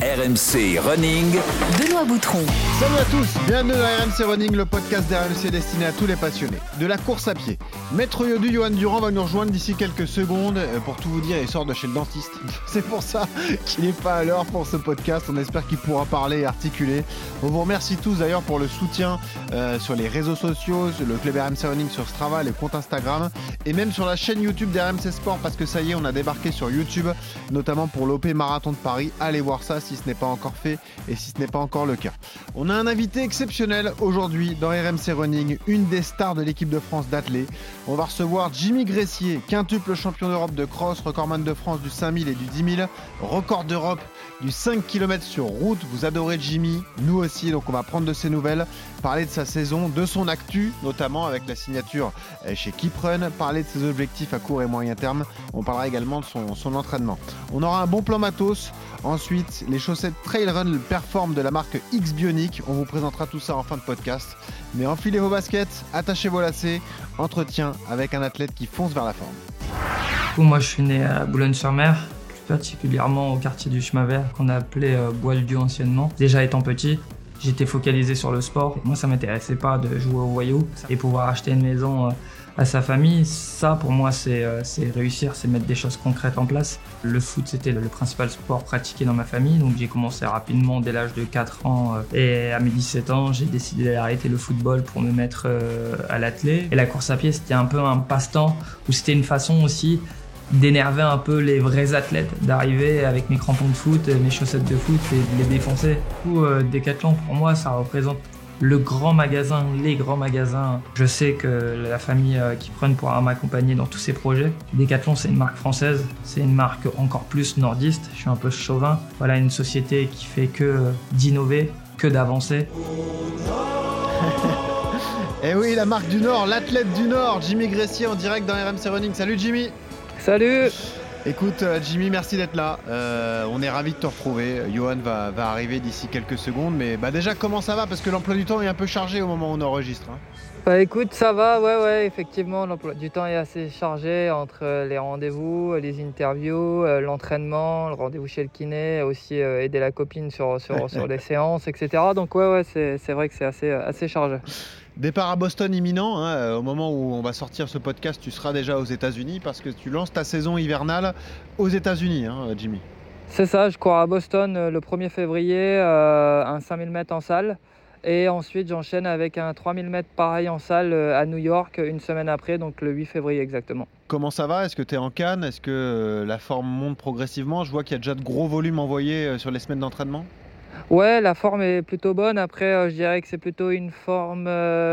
RMC Running. Benoît Boutron. Salut à tous, bienvenue dans RMC Running, le podcast d'RMC destiné à tous les passionnés de la course à pied. Maître Yodu, Johan Durand va nous rejoindre d'ici quelques secondes. Pour tout vous dire, il sort de chez le dentiste. C'est pour ça qu'il n'est pas à l'heure pour ce podcast. On espère qu'il pourra parler et articuler. On vous remercie tous d'ailleurs pour le soutien sur les réseaux sociaux, le club RMC Running sur Strava, les comptes Instagram et même sur la chaîne YouTube d'RMC Sport, parce que ça y est, on a débarqué sur YouTube, notamment pour l'OP Marathon de Paris. Allez voir ça si ce n'est pas encore fait et si ce n'est pas encore le cas. On a un invité exceptionnel aujourd'hui dans RMC Running, une des stars de l'équipe de France d'athlée. On va recevoir Jimmy Gressier, quintuple champion d'Europe de cross, recordman de France du 5000 et du 10 000, record d'Europe du 5 km sur route. Vous adorez Jimmy, nous aussi, donc on va prendre de ses nouvelles, parler de sa saison, de son actu, notamment avec la signature chez Keeprun, parler de ses objectifs à court et moyen terme. On parlera également de son entraînement. On aura un bon plan matos. Ensuite, les chaussettes Trail Run Perform de la marque X Bionic. On vous présentera tout ça en fin de podcast. Mais enfilez vos baskets, attachez vos lacets. Entretien avec un athlète qui fonce vers la forme. Moi, je suis né à Boulogne-sur-Mer, plus particulièrement au quartier du Chemin Vert, qu'on a appelé Bois-le-Dieu anciennement. Déjà étant petit, j'étais focalisé sur le sport. Moi, ça m'intéressait pas de jouer au voyou et pouvoir acheter une maison à sa famille. Ça, pour moi, c'est réussir, c'est mettre des choses concrètes en place. Le foot, c'était le principal sport pratiqué dans ma famille, donc j'ai commencé rapidement dès l'âge de 4 ans. Et à mes 17 ans, j'ai décidé d'arrêter le football pour me mettre à l'athlé. Et la course à pied, c'était un peu un passe-temps, où c'était une façon aussi d'énerver un peu les vrais athlètes, d'arriver avec mes crampons de foot, mes chaussettes de foot et de les défoncer. Du coup, Decathlon, pour moi, ça représente le grand magasin, les grands magasins. Je sais que la famille Keeprun pourra m'accompagner dans tous ces projets. Decathlon, c'est une marque française, c'est une marque encore plus nordiste. Je suis un peu chauvin. Voilà, une société qui fait que d'innover, que d'avancer. Et oui, la marque du Nord, l'athlète du Nord, Jimmy Gressier en direct dans RMC Running. Salut Jimmy. Salut. Écoute Jimmy, merci d'être là. On est ravis de te retrouver. Johan va arriver d'ici quelques secondes. Mais déjà, comment ça va? Parce que l'emploi du temps est un peu chargé au moment où on enregistre. Écoute, ça va, ouais, effectivement, l'emploi du temps est assez chargé entre les rendez-vous, les interviews, l'entraînement, le rendez-vous chez le kiné, aussi aider la copine sur les séances, etc. Donc ouais, c'est vrai que c'est assez chargé. Départ à Boston imminent, au moment où on va sortir ce podcast, tu seras déjà aux États-Unis parce que tu lances ta saison hivernale aux États-Unis, Jimmy. C'est ça, je cours à Boston le 1er février, un 5000 mètres en salle. Et ensuite, j'enchaîne avec un 3000 mètres pareil en salle à New York une semaine après, donc le 8 février exactement. Comment ça va? Est-ce que tu es en canne? Est-ce que la forme monte progressivement? Je vois qu'il y a déjà de gros volumes envoyés sur les semaines d'entraînement. Ouais, la forme est plutôt bonne. Après, je dirais que c'est plutôt une forme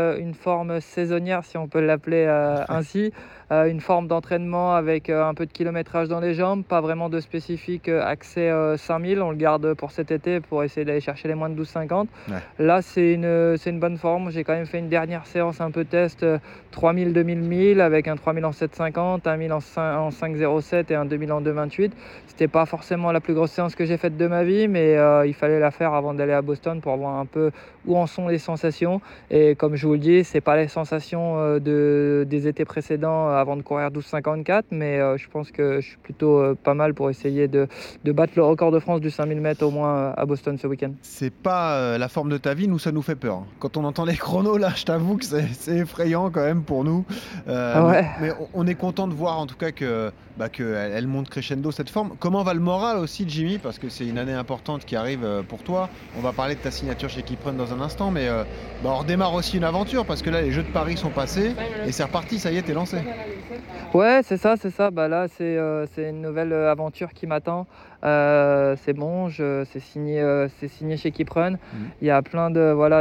saisonnière, si on peut l'appeler ainsi. Une forme d'entraînement avec un peu de kilométrage dans les jambes, pas vraiment de spécifique accès 5000. On le garde pour cet été pour essayer d'aller chercher les moins de 12,50. Ouais. Là, c'est une bonne forme. J'ai quand même fait une dernière séance un peu test 3000, 2000, 1000 avec un 3000 en 7,50, un 1000 en 5,07 et un 2000 en 2,28. C'était pas forcément la plus grosse séance que j'ai faite de ma vie, mais il fallait la faire avant d'aller à Boston pour voir un peu où en sont les sensations. Et comme je vous le dis, c'est pas les sensations des étés précédents avant de courir 12,54, mais je pense que je suis plutôt pas mal pour essayer de battre le record de France du 5000 mètres au moins à Boston ce week-end. C'est pas la forme de ta vie, nous ça nous fait peur. Quand on entend les chronos là, je t'avoue que c'est effrayant quand même pour nous. Ouais. Mais on est content de voir en tout cas qu'elle monte crescendo cette forme. Comment va le moral aussi de Jimmy? Parce que c'est une année importante qui arrive pour toi. On va parler de ta signature chez Keeprun dans un instant, mais on redémarre aussi une aventure parce que là les Jeux de Paris sont passés et c'est reparti, ça y est, t'es lancé. Ouais, c'est ça. Là, c'est une nouvelle aventure qui m'attend. C'est bon, c'est signé chez Keeprun. Il y a plein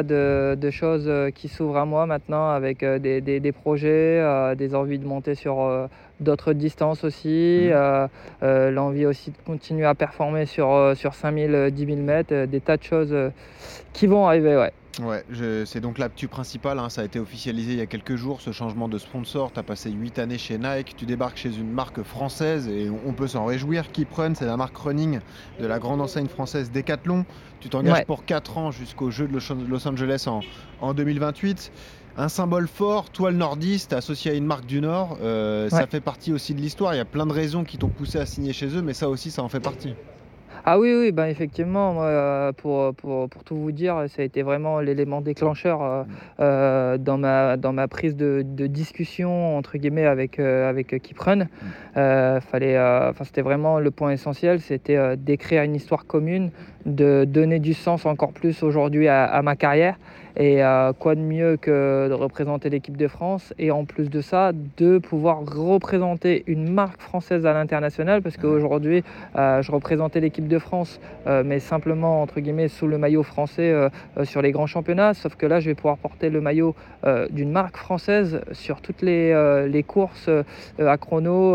de choses qui s'ouvrent à moi maintenant avec des projets, des envies de monter sur d'autres distances aussi, l'envie aussi de continuer à performer sur 5000, 10 000 mètres, des tas de choses qui vont arriver, ouais. Ouais, c'est donc l'actu principale, ça a été officialisé il y a quelques jours, ce changement de sponsor. Tu as passé 8 années chez Nike, tu débarques chez une marque française et on peut s'en réjouir. Keeprun, c'est la marque running de la grande enseigne française Decathlon. Tu t'engages pour 4 ans jusqu'aux Jeux de Los Angeles en 2028. Un symbole fort, toi le nordiste, associé à une marque du Nord, ça fait partie aussi de l'histoire. Il y a plein de raisons qui t'ont poussé à signer chez eux, mais ça aussi, ça en fait partie. Ah oui, oui, ben, effectivement, moi, pour tout vous dire, ça a été vraiment l'élément déclencheur, dans ma prise de «discussion» entre guillemets avec Kiprun. Enfin, c'était vraiment le point essentiel, c'était, d'écrire une histoire commune, de donner du sens encore plus aujourd'hui à ma carrière et quoi de mieux que de représenter l'équipe de France et en plus de ça, de pouvoir représenter une marque française à l'international parce Ouais. qu'aujourd'hui, je représentais l'équipe de France, mais simplement entre guillemets «sous le maillot français», sur les grands championnats. Sauf que là, je vais pouvoir porter le maillot, d'une marque française sur toutes les courses, à chrono,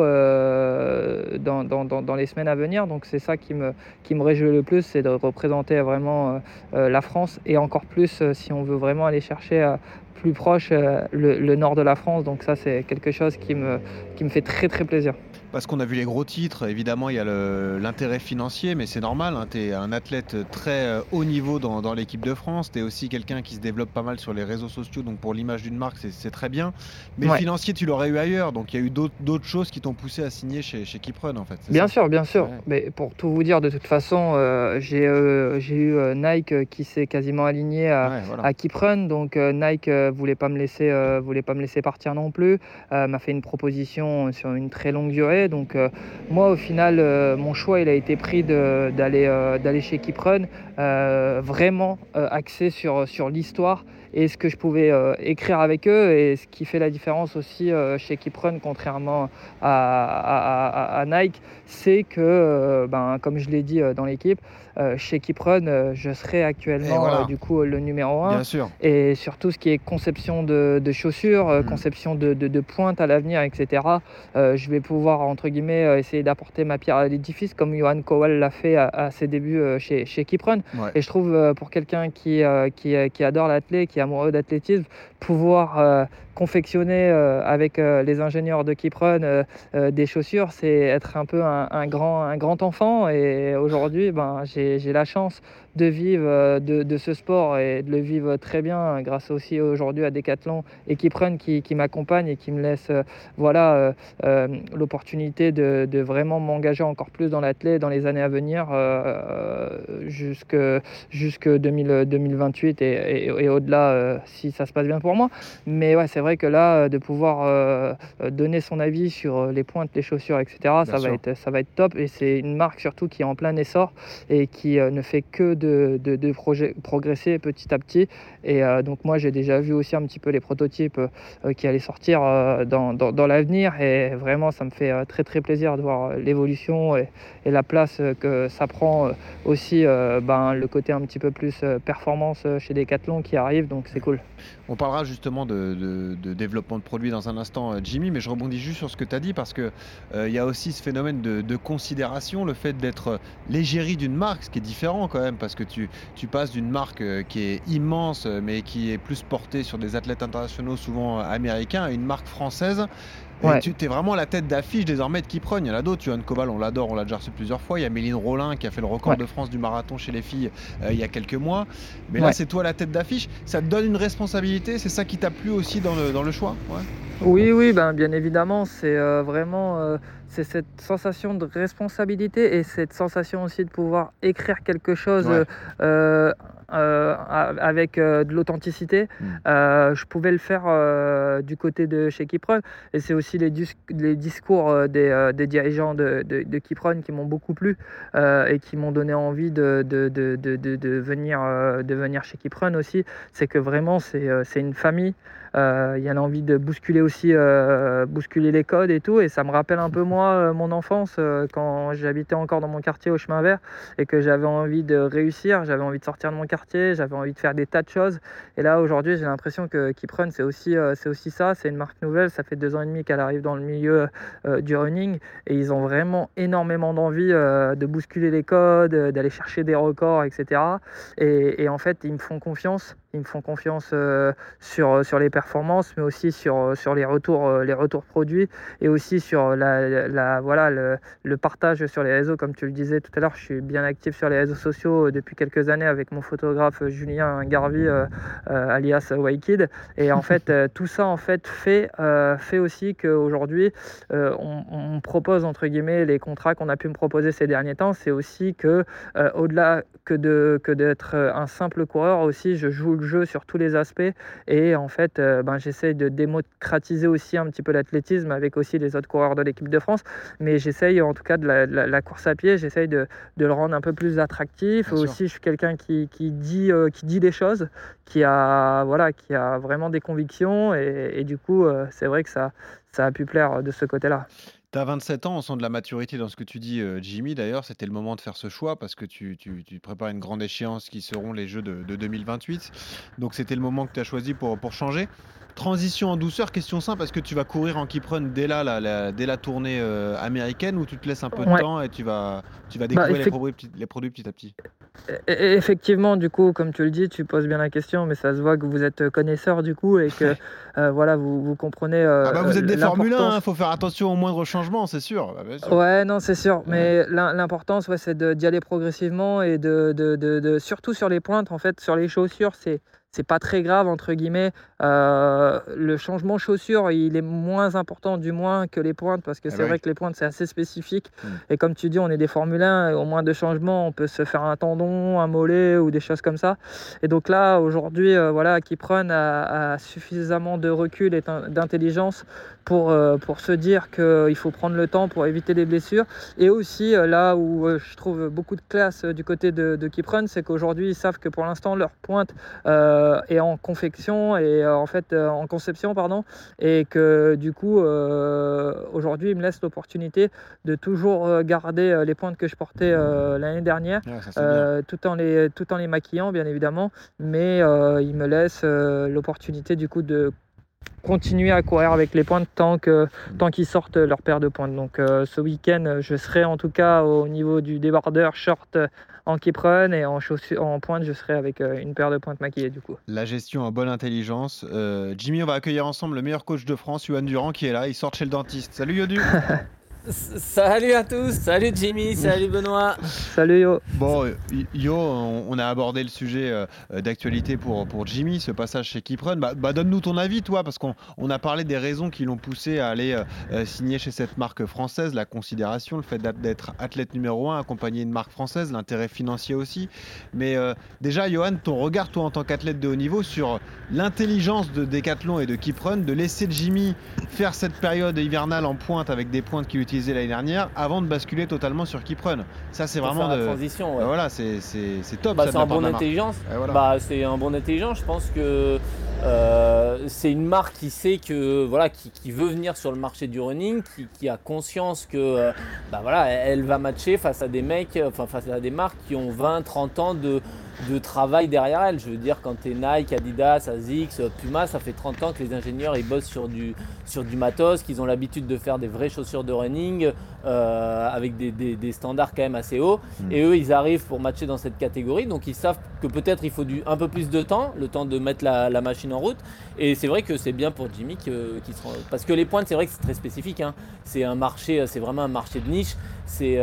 dans les semaines à venir. Donc c'est ça qui me réjouit le plus, c'est de représenter vraiment, la France et encore plus, si on veut vraiment aller chercher, plus proche, le nord de la France. Donc ça, c'est quelque chose qui me fait très, très plaisir. Parce qu'on a vu les gros titres, évidemment, il y a l'intérêt financier, mais c'est normal, hein, tu es un athlète très haut niveau dans l'équipe de France, tu es aussi quelqu'un qui se développe pas mal sur les réseaux sociaux, donc pour l'image d'une marque, c'est très bien. Mais le Ouais. financier, tu l'aurais eu ailleurs, donc il y a eu d'autres choses qui t'ont poussé à signer chez Kiprun, en fait, c'est Bien ça? sûr, bien sûr. Ouais. Mais pour tout vous dire, de toute façon, j'ai eu, Nike, qui s'est quasiment aligné Ouais, voilà. à Kiprun. Donc, Nike, voulait pas me laisser partir non plus. M'a fait une proposition sur une très longue durée. Donc, moi, au final, mon choix, il a été pris d'aller chez Kiprun, vraiment, axé sur l'histoire et ce que je pouvais, écrire avec eux et ce qui fait la différence aussi, chez Kiprun, contrairement à Nike, c'est que, ben, comme je l'ai dit, dans l'équipe, chez Kiprun, je serai Et actuellement, voilà, du coup, le numéro un bien sûr. et sur tout ce qui est conception de chaussures, Mm. conception de pointes à l'avenir et cetera, je vais pouvoir entre guillemets, essayer d'apporter ma pierre à l'édifice comme Johan Kowal l'a fait à ses débuts, chez Kiprun Ouais. et je trouve, pour quelqu'un qui adore l'athlé, qui est amoureux d'athlétisme, pouvoir, confectionner, avec, les ingénieurs de Kiprun, des chaussures, c'est être un peu un grand enfant et aujourd'hui, ben, j'ai la chance de vivre, de ce sport et de le vivre très bien grâce aussi aujourd'hui à Decathlon et Kiprun qui m'accompagnent et qui me laissent, voilà, l'opportunité de vraiment m'engager encore plus dans l'athlète dans les années à venir, jusque 2028 et au-delà, si ça se passe bien pour moi. Mais ouais, c'est vrai que là, de pouvoir, donner son avis sur, les pointes, les chaussures et cetera, Bien sûr. ça va être top et c'est une marque surtout qui est en plein essor et qui, ne fait que de progresser petit à petit et donc moi, j'ai déjà vu aussi un petit peu les prototypes, qui allaient sortir, dans l'avenir et vraiment ça me fait, très, très plaisir de voir, l'évolution et la place, que ça prend, aussi, ben, le côté un petit peu plus, performance, chez Decathlon qui arrive donc c'est cool. On parlera justement de développement de produits dans un instant, Jimmy, mais je rebondis juste sur ce que tu as dit parce que il y a aussi ce phénomène de considération, le fait d'être l'égérie d'une marque, ce qui est différent quand même, parce que tu passes d'une marque qui est immense, mais qui est plus portée sur des athlètes internationaux, souvent américains, à une marque française. Et Ouais, tu es vraiment la tête d'affiche désormais de Kiprun. Il y en a d'autres. Johan Koval, on l'adore, on l'a déjà reçu plusieurs fois. Il y a Méline Rollin qui a fait le record ouais, de France du marathon chez les filles il y a quelques mois. Mais là, ouais. c'est toi la tête d'affiche. Ça te donne une responsabilité. C'est ça qui t'a plu aussi dans le choix? Ouais. Oui, oui, ben, bien évidemment, c'est, vraiment, c'est cette sensation de responsabilité et cette sensation aussi de pouvoir écrire quelque chose, Ouais. avec, de l'authenticité. Mm. Je pouvais le faire, du côté de chez Kiprun et c'est aussi les discours, des dirigeants de Kiprun qui m'ont beaucoup plu, et qui m'ont donné envie de venir chez Kiprun aussi. C'est que vraiment c'est une famille. Il y a l'envie de bousculer aussi, bousculer les codes et tout et ça me rappelle un peu moi, mon enfance, quand j'habitais encore dans mon quartier au Chemin Vert et que j'avais envie de réussir, j'avais envie de sortir de mon quartier, j'avais envie de faire des tas de choses et là aujourd'hui j'ai l'impression que Kiprun c'est aussi ça, c'est une marque nouvelle, ça fait 2 ans et demi qu'elle arrive dans le milieu, du running et ils ont vraiment énormément d'envie, de bousculer les codes, d'aller chercher des records et cetera et en fait ils me font confiance qui me font confiance sur les performances, mais aussi sur les retours produits, et aussi sur le partage sur les réseaux. Comme tu le disais tout à l'heure, je suis bien actif sur les réseaux sociaux depuis quelques années avec mon photographe Julien Garvey, alias Wykid. Et en fait, tout ça en fait fait aussi qu'aujourd'hui, on propose entre guillemets les contrats qu'on a pu me proposer ces derniers temps. C'est aussi que au-delà que d'être un simple coureur, aussi je joue le jeu sur tous les aspects, et en fait j'essaye de démocratiser aussi un petit peu l'athlétisme avec aussi les autres coureurs de l'équipe de France, mais j'essaye en tout cas de la course à pied, j'essaye de le rendre un peu plus attractif. Bien sûr. Aussi, je suis quelqu'un qui dit des choses, qui a vraiment des convictions, et du coup c'est vrai que ça a pu plaire de ce côté-là. Tu as 27 ans, on sent de la maturité dans ce que tu dis, Jimmy. D'ailleurs, c'était le moment de faire ce choix parce que tu prépares une grande échéance qui seront les Jeux de 2028. Donc, c'était le moment que tu as choisi pour changer. Transition en douceur, question simple, est-ce que tu vas courir en keep run dès la tournée américaine, ou tu te laisses un peu de Ouais. temps et tu vas découvrir les produits petit à petit? Effectivement, du coup, comme tu le dis, tu poses bien la question, mais ça se voit que vous êtes connaisseur du coup, et que vous comprenez Vous êtes des Formule 1, l'importance. faut faire attention aux moindres changements, c'est sûr. Bien sûr. Ouais, non, c'est sûr, Ouais. mais l'importance, c'est d'y aller progressivement, et surtout sur les pointes, en fait, sur les chaussures, c'est pas très grave entre guillemets. Le changement chaussures, il est moins important du moins que les pointes, parce que c'est vrai que les pointes c'est assez spécifique. Et comme tu dis, on est des Formule 1, et au moins de changements, on peut se faire un tendon, un mollet ou des choses comme ça. Et donc là, aujourd'hui, Kiprun a suffisamment de recul et d'intelligence pour se dire qu'il faut prendre le temps pour éviter les blessures. Et aussi, là où je trouve beaucoup de classe du côté de Kiprun, c'est qu'aujourd'hui, ils savent que pour l'instant, leur pointe est en confection et en conception, pardon, et que du coup, aujourd'hui, ils me laissent l'opportunité de toujours garder les pointes que je portais l'année dernière, Ouais, ça, c'est bien. tout en les maquillant, bien évidemment, mais ils me laissent l'opportunité du coup de continuer à courir avec les pointes tant qu'ils sortent leur paire de pointes. Donc ce week-end, je serai en tout cas au niveau du débardeur short en keep run, et en pointe, je serai avec une paire de pointes maquillées du coup. La gestion en bonne intelligence. Jimmy, on va accueillir ensemble le meilleur coach de France, Yohan Durand, qui est là. Il sort de chez le dentiste. Salut Yodu. Salut à tous, salut Jimmy, salut Benoît. Salut Yo. Bon, Yo, on a abordé le sujet d'actualité pour Jimmy, ce passage chez Kiprun. Donne-nous ton avis, toi, parce qu'on a parlé des raisons qui l'ont poussé à aller signer chez cette marque française, la considération, le fait d'être athlète numéro 1, accompagné d'une marque française, l'intérêt financier aussi. Mais déjà, Yohan, ton regard, toi, en tant qu'athlète de haut niveau, sur l'intelligence de Decathlon et de Kiprun, de laisser Jimmy faire cette période hivernale en pointe avec des pointes qu'il utilisait l'année dernière avant de basculer totatalement sur Kiprun. Ça, c'est vraiment la transition. Ouais. Voilà, c'est top. C'est un bon intelligence. Voilà. C'est un bon intelligence. Je pense que c'est une marque qui sait que qui veut venir sur le marché du running, qui a conscience que elle va matcher face à des mecs, face à des marques qui ont 20-30 ans de travail derrière elle. Je veux dire, quand tu es Nike, Adidas, Asics, Puma, ça fait 30 ans que les ingénieurs ils bossent sur du matos, qu'ils ont l'habitude de faire des vraies chaussures de running avec des standards quand même assez hauts. Et eux, ils arrivent pour matcher dans cette catégorie, donc ils savent que peut-être il faut un peu plus de temps, le temps de mettre la machine en route. Et c'est vrai que c'est bien pour Jimmy parce que les pointes, c'est vrai que c'est très spécifique, hein. C'est un marché, c'est vraiment un marché de niche. C'est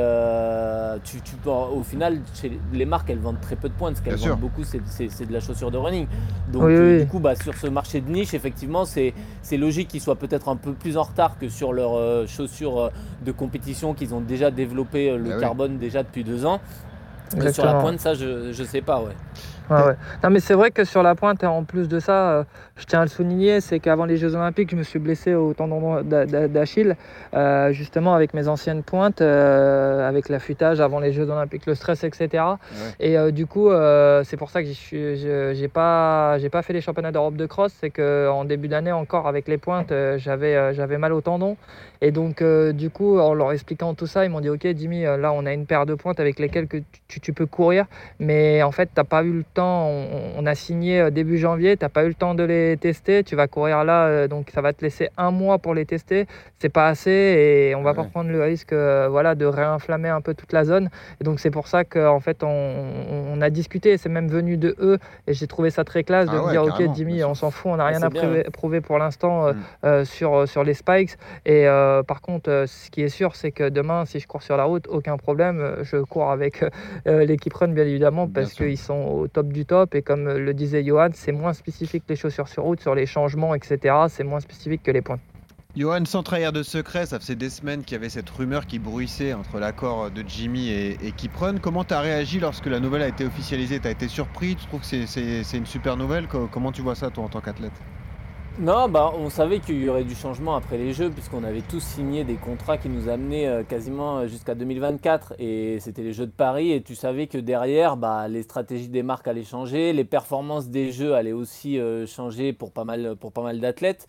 au final, les marques, elles vendent très peu de pointes. Ce qu'elles vendent beaucoup, c'est de la chaussure de running. Donc du coup, sur ce marché de niche, effectivement, c'est logique qu'ils soient peut-être un peu plus en retard que sur leurs chaussures de compétition qu'ils ont déjà développé le carbone déjà depuis 2 ans. Sur la pointe, ça, je sais pas, ouais. Ouais. Non, mais c'est vrai que sur la pointe, et en plus de ça, je tiens à le souligner, c'est qu'avant les Jeux Olympiques, je me suis blessé au tendon d'Achille, justement avec mes anciennes pointes, avec l'affûtage avant les Jeux Olympiques, le stress, etc. Ouais. Et du coup, c'est pour ça que j'ai pas fait les championnats d'Europe de cross. C'est qu'en début d'année encore, avec les pointes, j'avais mal au tendon. Et donc, du coup, en leur expliquant tout ça, ils m'ont dit « Ok, Jimmy, là, on a une paire de pointes avec lesquelles tu peux courir, mais en fait, t'as pas eu le temps l'instant, on a signé début janvier, tu n'as pas eu le temps de les tester, tu vas courir là, donc ça va te laisser 1 mois pour les tester. C'est pas assez et on va pas prendre le risque de réinflammer un peu toute la zone. Et donc c'est pour ça qu'en fait, on a discuté, c'est même venu de eux et j'ai trouvé ça très classe de me dire ok Jimmy, on s'en fout, on n'a rien à prouver pour l'instant sur les spikes. Et par contre, ce qui est sûr, c'est que demain, si je cours sur la route, aucun problème, je cours avec l'équipe Run bien évidemment parce qu'ils sont au top du top et comme le disait Johan, c'est moins spécifique les chaussures sur route, sur les changements, etc. C'est moins spécifique que les points. Johan, sans trahir de secret, ça faisait des semaines qu'il y avait cette rumeur qui bruissait entre l'accord de Jimmy et Kiprun. Comment tu as réagi lorsque la nouvelle a été officialisée? Tu as été surpris? Tu trouves que c'est une super nouvelle? Comment tu vois ça toi en tant qu'athlète? Non, on savait qu'il y aurait du changement après les Jeux puisqu'on avait tous signé des contrats qui nous amenaient quasiment jusqu'à 2024 et c'était les Jeux de Paris et tu savais que derrière, les stratégies des marques allaient changer, les performances des Jeux allaient aussi changer pour pas mal d'athlètes.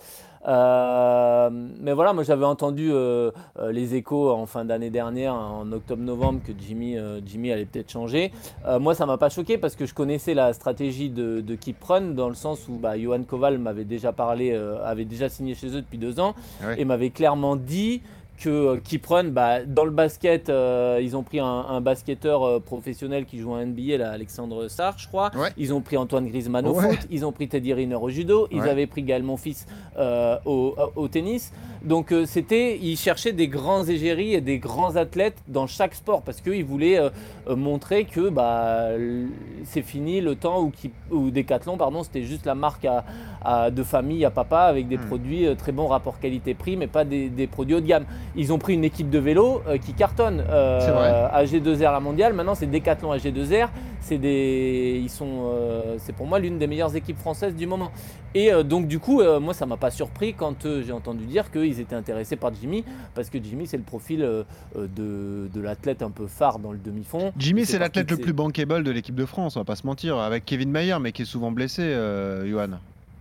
Mais voilà, moi j'avais entendu les échos en fin d'année dernière, en octobre-novembre, que Jimmy allait peut-être changer. Moi ça m'a pas choqué parce que je connaissais la stratégie de Kiprun dans le sens où Johan Koval m'avait déjà parlé, avait déjà signé chez eux depuis 2 ans et m'avait clairement dit que Kiprun, dans le basket, ils ont pris un basketteur professionnel qui joue en NBA, là, Alexandre Sarr, je crois. Ils ont pris Antoine Griezmann au foot, ils ont pris Teddy Riner au judo, ils avaient pris Gaël Monfils au tennis. Donc ils cherchaient des grands égéries et des grands athlètes dans chaque sport parce qu'ils voulaient montrer que c'est fini le temps où Decathlon, c'était juste la marque de famille à papa avec des produits très bons rapport qualité-prix, mais pas des produits haut de gamme. Ils ont pris une équipe de vélo qui cartonne. AG2R la mondiale, maintenant c'est Decathlon AG2R. C'est pour moi l'une des meilleures équipes françaises du moment. Et donc du coup, moi ça m'a pas surpris quand j'ai entendu dire qu'ils étaient intéressés par Jimmy, parce que Jimmy c'est le profil de l'athlète un peu phare dans le demi-fond. Jimmy c'est l'athlète le plus bankable de l'équipe de France, on va pas se mentir, avec Kevin Mayer, mais qui est souvent blessé, Johan.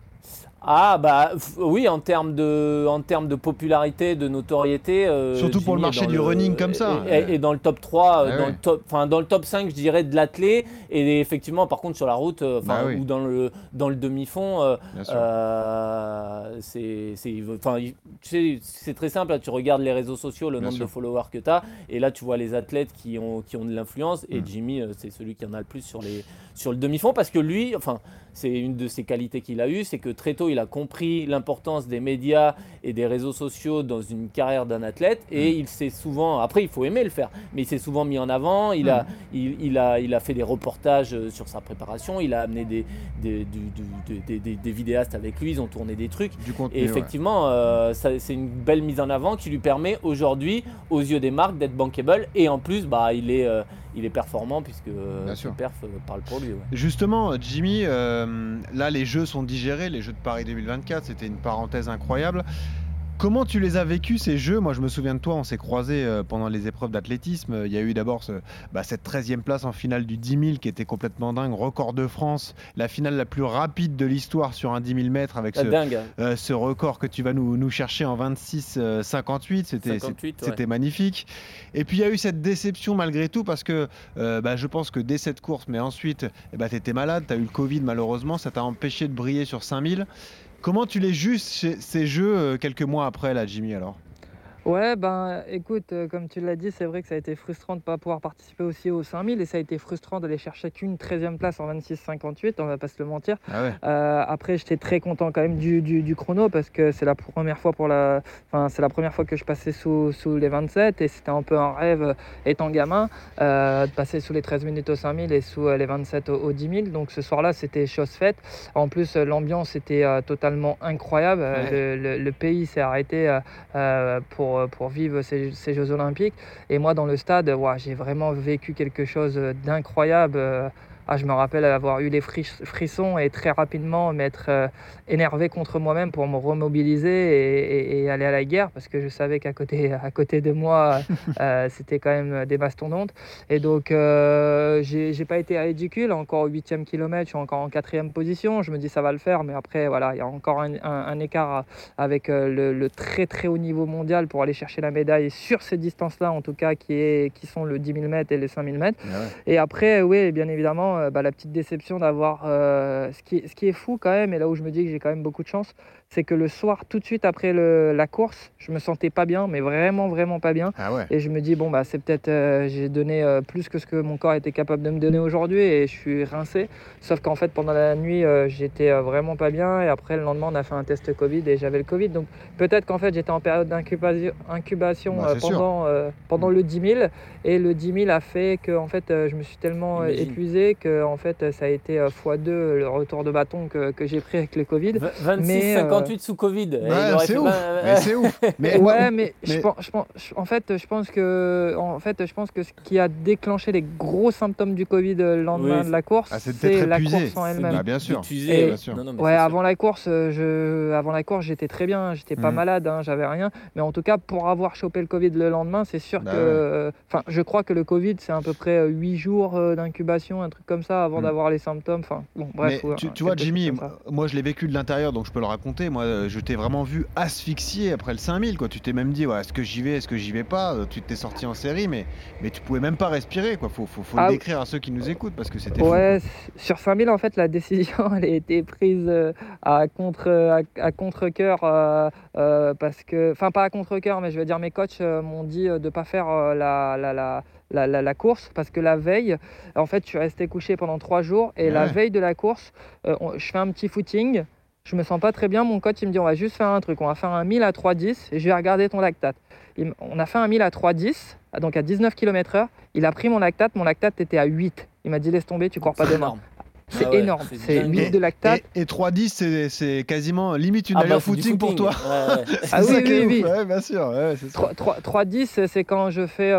Oui, en termes de popularité, de notoriété. Surtout pour le marché du running comme ça. Et dans le top 3, dans le top 5, je dirais, de l'athlète. Et effectivement, par contre, sur la route, ou dans le demi-fond, c'est très simple. Là, tu regardes les réseaux sociaux, le nombre de followers que tu as. Et là, tu vois les athlètes qui ont de l'influence. Et Jimmy, c'est celui qui en a le plus sur le demi-fond. Parce que lui, c'est une de ses qualités qu'il a eues, c'est que très tôt, il a compris l'importance des médias et des réseaux sociaux dans une carrière d'un athlète et il s'est souvent, après il faut aimer le faire, mais il s'est souvent mis en avant, il a fait des reportages sur sa préparation, il a amené des vidéastes avec lui, ils ont tourné des trucs et effectivement c'est une belle mise en avant qui lui permet aujourd'hui aux yeux des marques d'être bankable et en plus il est performant puisque son perf parle pour lui. Justement Jimmy, là les jeux sont digérés, les jeux de Paris 2024, c'était une parenthèse incroyable. Comment tu les as vécus ces jeux? Moi je me souviens de toi, on s'est croisés pendant les épreuves d'athlétisme. Il y a eu d'abord cette 13e place en finale du 10 000 qui était complètement dingue, record de France, la finale la plus rapide de l'histoire sur un 10 000 mètres avec ce record que tu vas nous chercher en 26,58, c'était magnifique. Et puis il y a eu cette déception malgré tout parce que je pense que dès cette course, mais ensuite tu étais malade, tu as eu le Covid malheureusement, ça t'a empêché de briller sur 5000. Comment tu les juges ces jeux quelques mois après là, Jimmy, alors? Ouais, écoute, comme tu l'as dit, c'est vrai que ça a été frustrant de ne pas pouvoir participer aussi aux 5000 et ça a été frustrant d'aller chercher qu'une 13e place en 26,58, on va pas se le mentir. Après, j'étais très content quand même du chrono parce que c'est la première fois que je passais sous les 27 et c'était un peu un rêve étant gamin de passer sous les 13 minutes aux 5000 et sous les 27 aux 10 000. Donc ce soir-là, c'était chose faite. En plus, l'ambiance était totalement incroyable. Le pays s'est arrêté pour vivre ces Jeux Olympiques. Et moi, dans le stade, j'ai vraiment vécu quelque chose d'incroyable. Je me rappelle avoir eu les frissons et très rapidement m'être énervé contre moi-même pour me remobiliser et aller à la guerre parce que je savais qu'à côté de moi, c'était quand même des mastodontes. Et donc, j'ai pas été ridicule. Encore au 8e kilomètre, je suis encore en 4e position. Je me dis ça va le faire, mais après, il y a encore un écart avec le très très haut niveau mondial pour aller chercher la médaille sur ces distances-là, en tout cas, qui sont le 10 000 mètres et les 5 000 mètres. Et après, oui, bien évidemment, la petite déception d'avoir, ce qui est fou quand même et là où je me dis que j'ai quand même beaucoup de chance, c'est que le soir, tout de suite après la course, je me sentais pas bien, mais vraiment, vraiment pas bien. Ah ouais. Et je me dis, bon, c'est peut-être, j'ai donné plus que ce que mon corps était capable de me donner aujourd'hui et je suis rincé. Sauf qu'en fait, pendant la nuit, j'étais vraiment pas bien. Et après, le lendemain, on a fait un test Covid et j'avais le Covid. Donc peut-être qu'en fait, j'étais en période incubation C'est sûr. pendant le 10 000. Et le 10 000 a fait que en fait, je me suis tellement Imagine. épuisé que en fait, ça a été x2 le retour de bâton que j'ai pris avec le Covid. 26-58 sous Covid. Il Ouais, aurait c'est fait ouf. Mais c'est ouf. Mais Ouais, mais mais- je pense que ce qui a déclenché les gros symptômes du Covid le lendemain Oui, de la course, c'est c'est peut-être la épuisé. course en C'est elle-même. Bah, bien sûr. d'utiliser, Bien sûr. Non, non, mais Ouais, c'est sûr. avant la course, j'étais très bien, j'étais pas Mhm. malade, hein, j'avais rien. Mais en tout cas, pour avoir chopé le Covid le lendemain, c'est sûr Bah que, enfin, je crois que le Covid, c'est à peu près 8 jours d'incubation, un truc comme ça, avant Mhm. d'avoir les symptômes. Enfin, bon, bref. Mais ouais, tu vois, quelque chose Jimmy, comme ça. moi je l'ai vécu de l'intérieur, donc je peux le raconter. Moi, je t'ai vraiment vu asphyxié après le 5000, quoi. Tu t'es même dit, ouais, est-ce que j'y vais, est-ce que j'y vais pas. Tu t'es sorti en série, mais tu pouvais même pas respirer, quoi. Faut le Ah, décrire à ceux qui nous écoutent parce que c'était fou, ouais, sur 5000, en fait, la décision, elle a été prise à contre-cœur parce que, enfin, pas à contre-cœur, mais je veux dire, mes coachs m'ont dit de pas faire la course parce que la veille, en fait, je suis resté couché pendant 3 jours et la Ouais. veille de la course, je fais un petit footing. Je me sens pas très bien. Mon coach, il me dit, on va juste faire un truc. On va faire un 1000 à 3,10 et je vais regarder ton lactate. On a fait un 1000 à 3,10, donc à 19 km/h. Il a pris mon lactate était à 8. Il m'a dit, laisse tomber, tu cours pas C'est demain. énorme. C'est Ah ouais, énorme. c'est C'est dingue. 8 de lactate. Et 3,10, c'est quasiment limite une Ah allure bah, c'est du footing pour toi. Ouais, ouais. C'est Ah ça oui, qui est oui, ouf. oui. Ouais, bien sûr. Ouais, c'est ça. 3,10, c'est quand je fais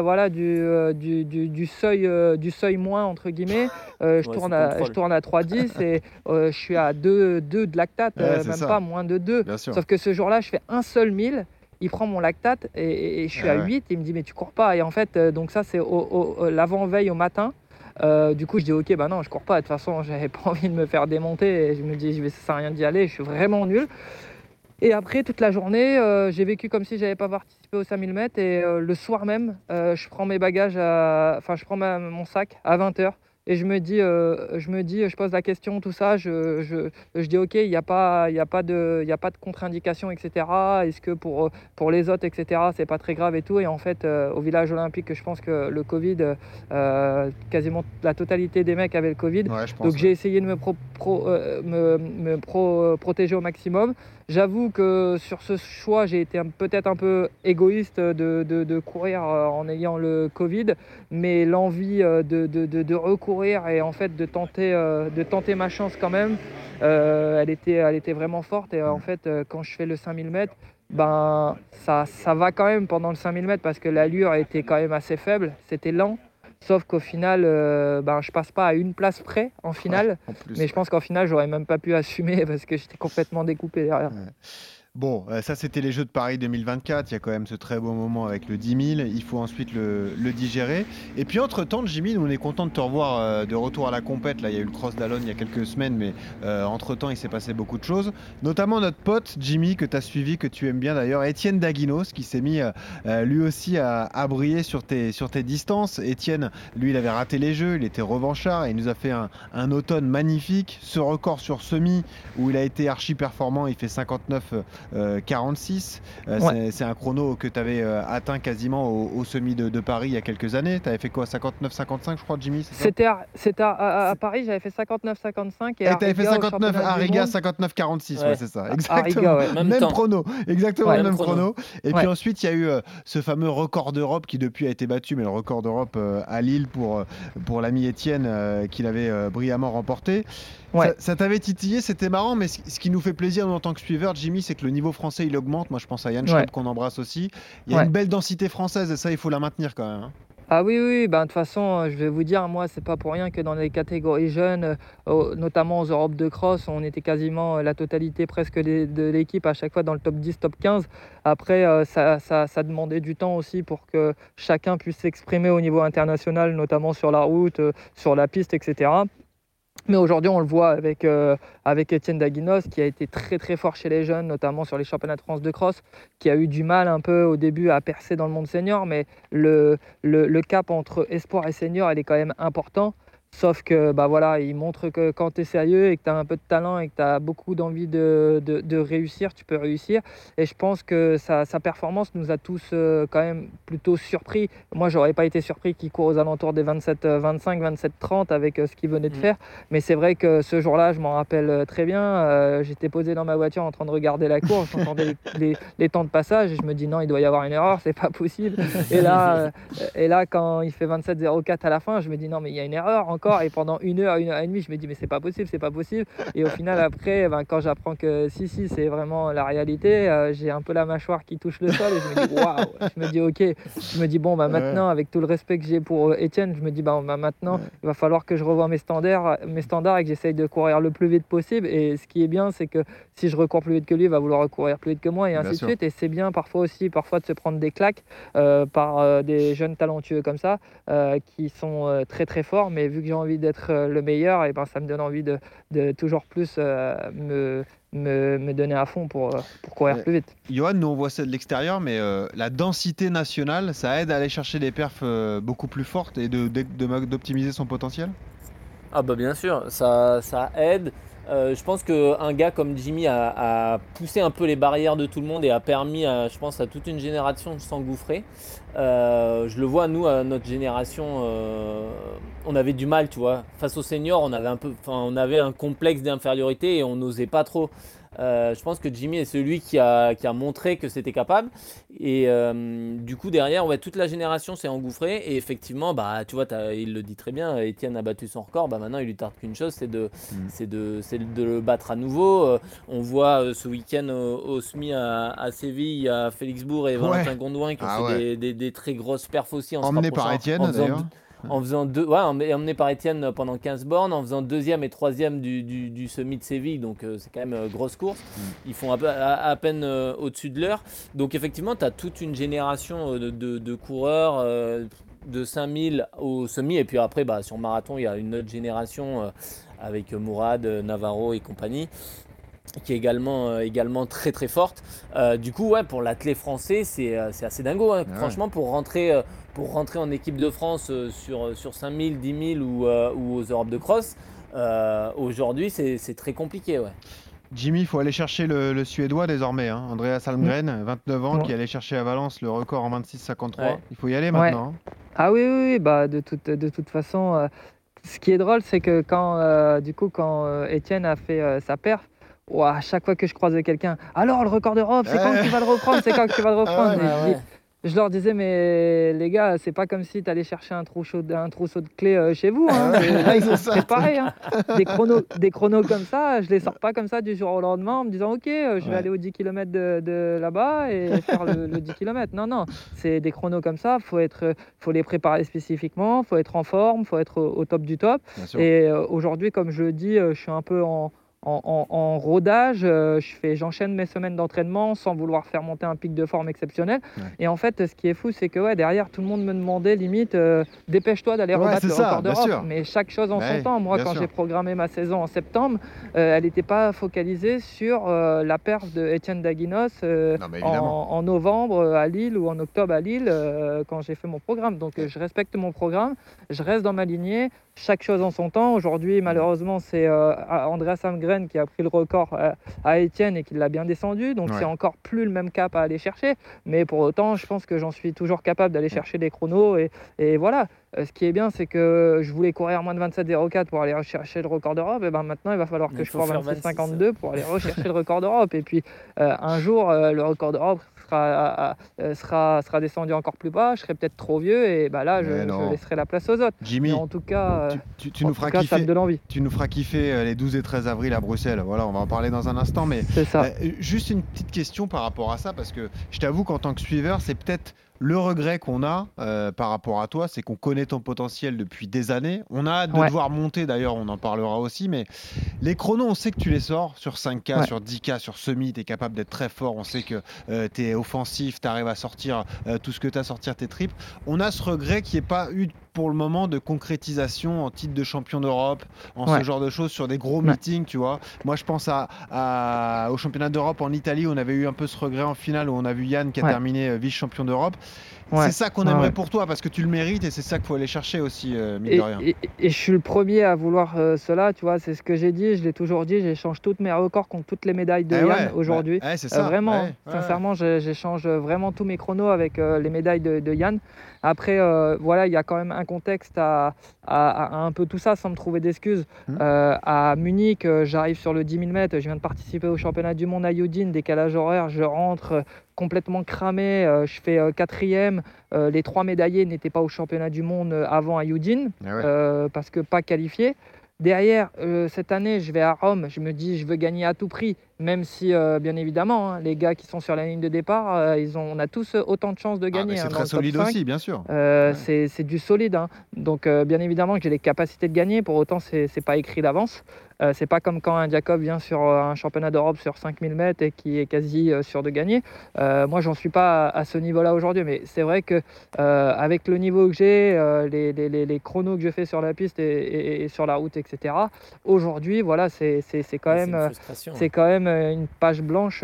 du seuil moins, entre guillemets. Je Ouais, tourne sous à, contrôle. je tourne à 3,10 et je suis à 2 de lactate, Ouais, c'est même ça. pas moins de 2. Bien sûr. Sauf que ce jour-là, je fais un seul 1000. Il prend mon lactate et je suis Ah à ouais. 8. Il me dit, mais tu cours pas. Et en fait, donc ça, c'est l'avant-veille au matin. Du coup, je dis, ok, bah non, je cours pas. De toute façon, j'avais pas envie de me faire démonter. Et je me dis, ça sert à rien d'y aller. Je suis vraiment nul. Et après, toute la journée, j'ai vécu comme si j'avais pas participé aux 5000 mètres. Et le soir même, je prends mes bagages, je prends mon sac à 20h. Et je me pose la question, tout ça. Je dis, ok, il n'y a pas de contre-indication, etc. Est-ce que pour les autres, etc., c'est pas très grave et tout. Et en fait, au village olympique, je pense que le Covid, quasiment la totalité des mecs avaient le Covid. Ouais, je pense. Donc j'ai essayé de me protéger au maximum. J'avoue que sur ce choix, j'ai été peut-être un peu égoïste de courir en ayant le Covid, mais l'envie de recourir et en fait de tenter ma chance quand même, elle était vraiment forte. Et en fait, quand je fais le 5000 mètres, ben, ça va quand même pendant le 5000 mètres parce que l'allure était quand même assez faible, c'était lent. Sauf qu'au final, je passe pas à une place près en finale. En plus. Mais je pense qu'en finale, j'aurais même pas pu assumer parce que j'étais complètement découpé derrière. Bon, ça c'était les Jeux de Paris 2024. Il y a quand même ce très beau moment avec le 10 000. Il faut ensuite le digérer. Et puis entre-temps, Jimmy, nous on est content de te revoir de retour à la compète. Là, il y a eu le Cross d'Alonne il y a quelques semaines, mais entre-temps, il s'est passé beaucoup de choses. Notamment notre pote Jimmy, que tu as suivi, que tu aimes bien d'ailleurs, Étienne Daguinos, qui s'est mis lui aussi à briller sur tes distances. Étienne, lui, il avait raté les Jeux, il était revanchard et il nous a fait un automne magnifique. Ce record sur semi, où il a été archi performant, il fait 59-46. Ouais. C'est un chrono que tu avais atteint quasiment au semi de Paris il y a quelques années. Tu avais fait quoi, 59-55 je crois, Jimmy, c'est ça? C'était à Paris, j'avais fait 59-55 et Et tu avais fait Riga, au 59 championnat à du Riga, monde. 59-46, Ouais. ouais, c'est ça, À exactement. Riga, ouais. Même Même temps. chrono, exactement Ouais. le Même même chrono. Et Ouais. puis ensuite, il y a eu ce fameux record d'Europe qui depuis a été battu, mais le record d'Europe à Lille pour l'ami Étienne qu'il avait brillamment remporté. Ouais. Ça t'avait titillé, c'était marrant, mais ce qui nous fait plaisir nous, en tant que suiveur, Jimmy, c'est que le niveau français il augmente. Moi je pense à Yann Schrupp qu'on embrasse aussi. Il y a Ouais. une belle densité française et ça il faut la maintenir quand même. Hein. Ah oui, de toute façon, je vais vous dire, moi, c'est pas pour rien que dans les catégories jeunes, notamment aux Europes de cross, on était quasiment la totalité presque de l'équipe à chaque fois dans le top 10, top 15. Après, ça demandait du temps aussi pour que chacun puisse s'exprimer au niveau international, notamment sur la route, sur la piste, etc. Mais aujourd'hui, on le voit avec Étienne Daguinos, qui a été très très fort chez les jeunes, notamment sur les championnats de France de cross, qui a eu du mal un peu au début à percer dans le monde senior, mais le cap entre espoir et senior, il est quand même important. Sauf que voilà, il montre que quand tu es sérieux et que tu as un peu de talent et que tu as beaucoup d'envie de réussir, tu peux réussir. Et je pense que sa performance nous a tous quand même plutôt surpris. Moi, j'aurais pas été surpris qu'il court aux alentours des 27-25, 27-30 avec ce qu'il venait de faire. Mais c'est vrai que ce jour-là, je m'en rappelle très bien. J'étais posé dans ma voiture en train de regarder la course, j'entendais les temps de passage et je me dis non, il doit y avoir une erreur, c'est pas possible. Et là, quand il fait 27-04 à la fin, je me dis non, mais il y a une erreur encore. Et pendant 1 heure et demie, je me dis mais c'est pas possible. Et au final, après, quand j'apprends que si, c'est vraiment la réalité, j'ai un peu la mâchoire qui touche le sol et je me dis waouh. Je me dis ok. Je me dis bon maintenant, avec tout le respect que j'ai pour Étienne, je me dis maintenant, il va falloir que je revoie mes standards et que j'essaye de courir le plus vite possible. Et ce qui est bien, c'est que si je recours plus vite que lui, il va vouloir courir plus vite que moi et ainsi de suite. Et c'est bien parfois de se prendre des claques par des jeunes talentueux comme ça qui sont très très forts. Mais vu que j'ai envie d'être le meilleur, et ça me donne envie de toujours plus me donner à fond pour courir plus vite. Johan, nous on voit ça de l'extérieur, mais la densité nationale, ça aide à aller chercher des perfs beaucoup plus fortes et d'optimiser son potentiel? Ah bah bien sûr, ça aide. Je pense qu'un gars comme Jimmy a poussé un peu les barrières de tout le monde et a permis, je pense, à toute une génération de s'engouffrer. Je le vois, nous, à notre génération, on avait du mal, tu vois. Face aux seniors, on avait un complexe d'infériorité et on n'osait pas trop. Je pense que Jimmy est celui qui a montré que c'était capable et du coup derrière toute la génération s'est engouffrée et effectivement tu vois il le dit très bien, Étienne a battu son record, maintenant il lui tarde qu'une chose, c'est de le battre à nouveau. On voit ce week-end au SMI à Séville, il y a Félix Bourg et Valentin Gondouin qui ont fait des très grosses perfs aussi emmené par Étienne d'ailleurs. En faisant emmené par Étienne pendant 15 bornes, en faisant 2e et 3e du semi de Séville, donc c'est quand même grosse course. Ils font à peine au-dessus de l'heure. Donc effectivement, tu as toute une génération de coureurs de 5000 au semi, et puis après sur marathon, il y a une autre génération avec Mourad, Navarro et compagnie, qui est également très très forte. Du coup, pour l'athlète français, c'est assez dingo. Franchement, pour rentrer en équipe de France sur 5000, 10 000 ou aux Europes de cross, aujourd'hui, c'est très compliqué. Ouais. Jimmy, il faut aller chercher le Suédois désormais, Andreas Almgren, 29 ans, qui allait chercher à Valence le record en 26,53. Ouais. Il faut y aller maintenant. Ah oui, de toute façon, ce qui est drôle, c'est que quand Étienne a fait sa perf, à chaque fois que je croisais quelqu'un, alors le record d'Europe, c'est quand que tu vas le reprendre, Je leur disais, mais les gars, c'est pas comme si tu allais chercher un trousseau de clés chez vous. Là, c'est pareil. Des chronos comme ça, je les sors pas comme ça du jour au lendemain en me disant, ok, je vais aller aux 10 km de là-bas et faire le 10 km. Non, c'est des chronos comme ça, faut les préparer spécifiquement, faut être en forme, faut être au top du top. Et aujourd'hui, comme je le dis, je suis un peu en rodage, j'enchaîne mes semaines d'entraînement sans vouloir faire monter un pic de forme exceptionnel. Et en fait, ce qui est fou, c'est que derrière, tout le monde me demandait limite, dépêche-toi d'aller rebattre le record d'Europe. Mais chaque chose en son temps. Moi, quand j'ai programmé ma saison en septembre, elle n'était pas focalisée sur la perf de Étienne Daguinos en novembre à Lille ou en octobre à Lille quand j'ai fait mon programme. Donc, je respecte mon programme, je reste dans ma lignée. Chaque chose en son temps. Aujourd'hui, malheureusement, c'est Andreas Almgren qui a pris le record à Étienne et qui l'a bien descendu. Donc, c'est encore plus le même cap à aller chercher. Mais pour autant, je pense que j'en suis toujours capable d'aller chercher des chronos. Et voilà. Ce qui est bien, c'est que je voulais courir moins de 27,04 pour aller rechercher le record d'Europe. Et maintenant, il va falloir que je cours 26,52 pour aller rechercher le record d'Europe. Et puis, un jour, le record d'Europe sera descendu encore plus bas. Je serai peut-être trop vieux. Et là, je laisserai la place aux autres. Jimmy, mais en tout cas, tu nous feras kiffer, ça me donne envie. Tu nous feras kiffer les 12 et 13 avril à Bruxelles. Voilà, on va en parler dans un instant. Mais c'est ça. Juste une petite question par rapport à ça, parce que je t'avoue qu'en tant que suiveur, c'est peut-être le regret qu'on a par rapport à toi, c'est qu'on connaît ton potentiel depuis des années. On a hâte de te voir monter, d'ailleurs, on en parlera aussi. Mais les chronos, on sait que tu les sors sur 5K, sur 10K, sur semi. Tu es capable d'être très fort. On sait que tu es offensif, tu arrives à sortir tout ce que tu as, sortir tes tripes. On a ce regret qu'il n'y ait pas eu pour le moment de concrétisation en titre de champion d'Europe, en Ouais. ce genre de choses, sur des gros Ouais. meetings, tu vois. Moi, je pense au championnat d'Europe en Italie, où on avait eu un peu ce regret en finale, où on a vu Yann qui a Ouais. terminé vice-champion d'Europe. Ouais. C'est ça qu'on Ouais, aimerait ouais. pour toi, parce que tu le mérites, et c'est ça qu'il faut aller chercher aussi, mine de Et, rien. et je suis le premier à vouloir cela, tu vois, c'est ce que j'ai dit, je l'ai toujours dit, j'échange tous mes records contre toutes les médailles de Eh Yann ouais, aujourd'hui. ouais, c'est ça. Vraiment, Ouais, ouais, sincèrement, j'échange vraiment tous mes chronos avec les médailles de Yann. Après, voilà, il y a quand même un contexte à un peu tout ça, sans me trouver d'excuses. À Munich, j'arrive sur le 10 000 mètres, je viens de participer au championnat du monde à Udine, décalage horaire, je rentre complètement cramé, je fais 4e. Les 3 médaillés n'étaient pas au championnat du monde avant à Udine, Eh ouais. parce que pas qualifiés. Derrière, cette année, je vais à Rome, je me dis je veux gagner à tout prix, même si, bien évidemment, hein, les gars qui sont sur la ligne de départ, on a tous autant de chances de Ah, gagner mais c'est dans très le top solide 5. aussi, bien sûr. Ouais. C'est du solide, hein. Donc, bien évidemment que j'ai les capacités de gagner, pour autant, c'est pas écrit d'avance. C'est pas comme quand un Jacob vient sur un championnat d'Europe sur 5000 mètres et qui est quasi sûr de gagner. Moi, j'en suis pas à ce niveau-là aujourd'hui, mais c'est vrai que avec le niveau que j'ai, les chronos que je fais sur la piste et sur la route, etc., aujourd'hui, voilà, c'est quand Ouais, c'est une même. frustration. C'est quand même une page blanche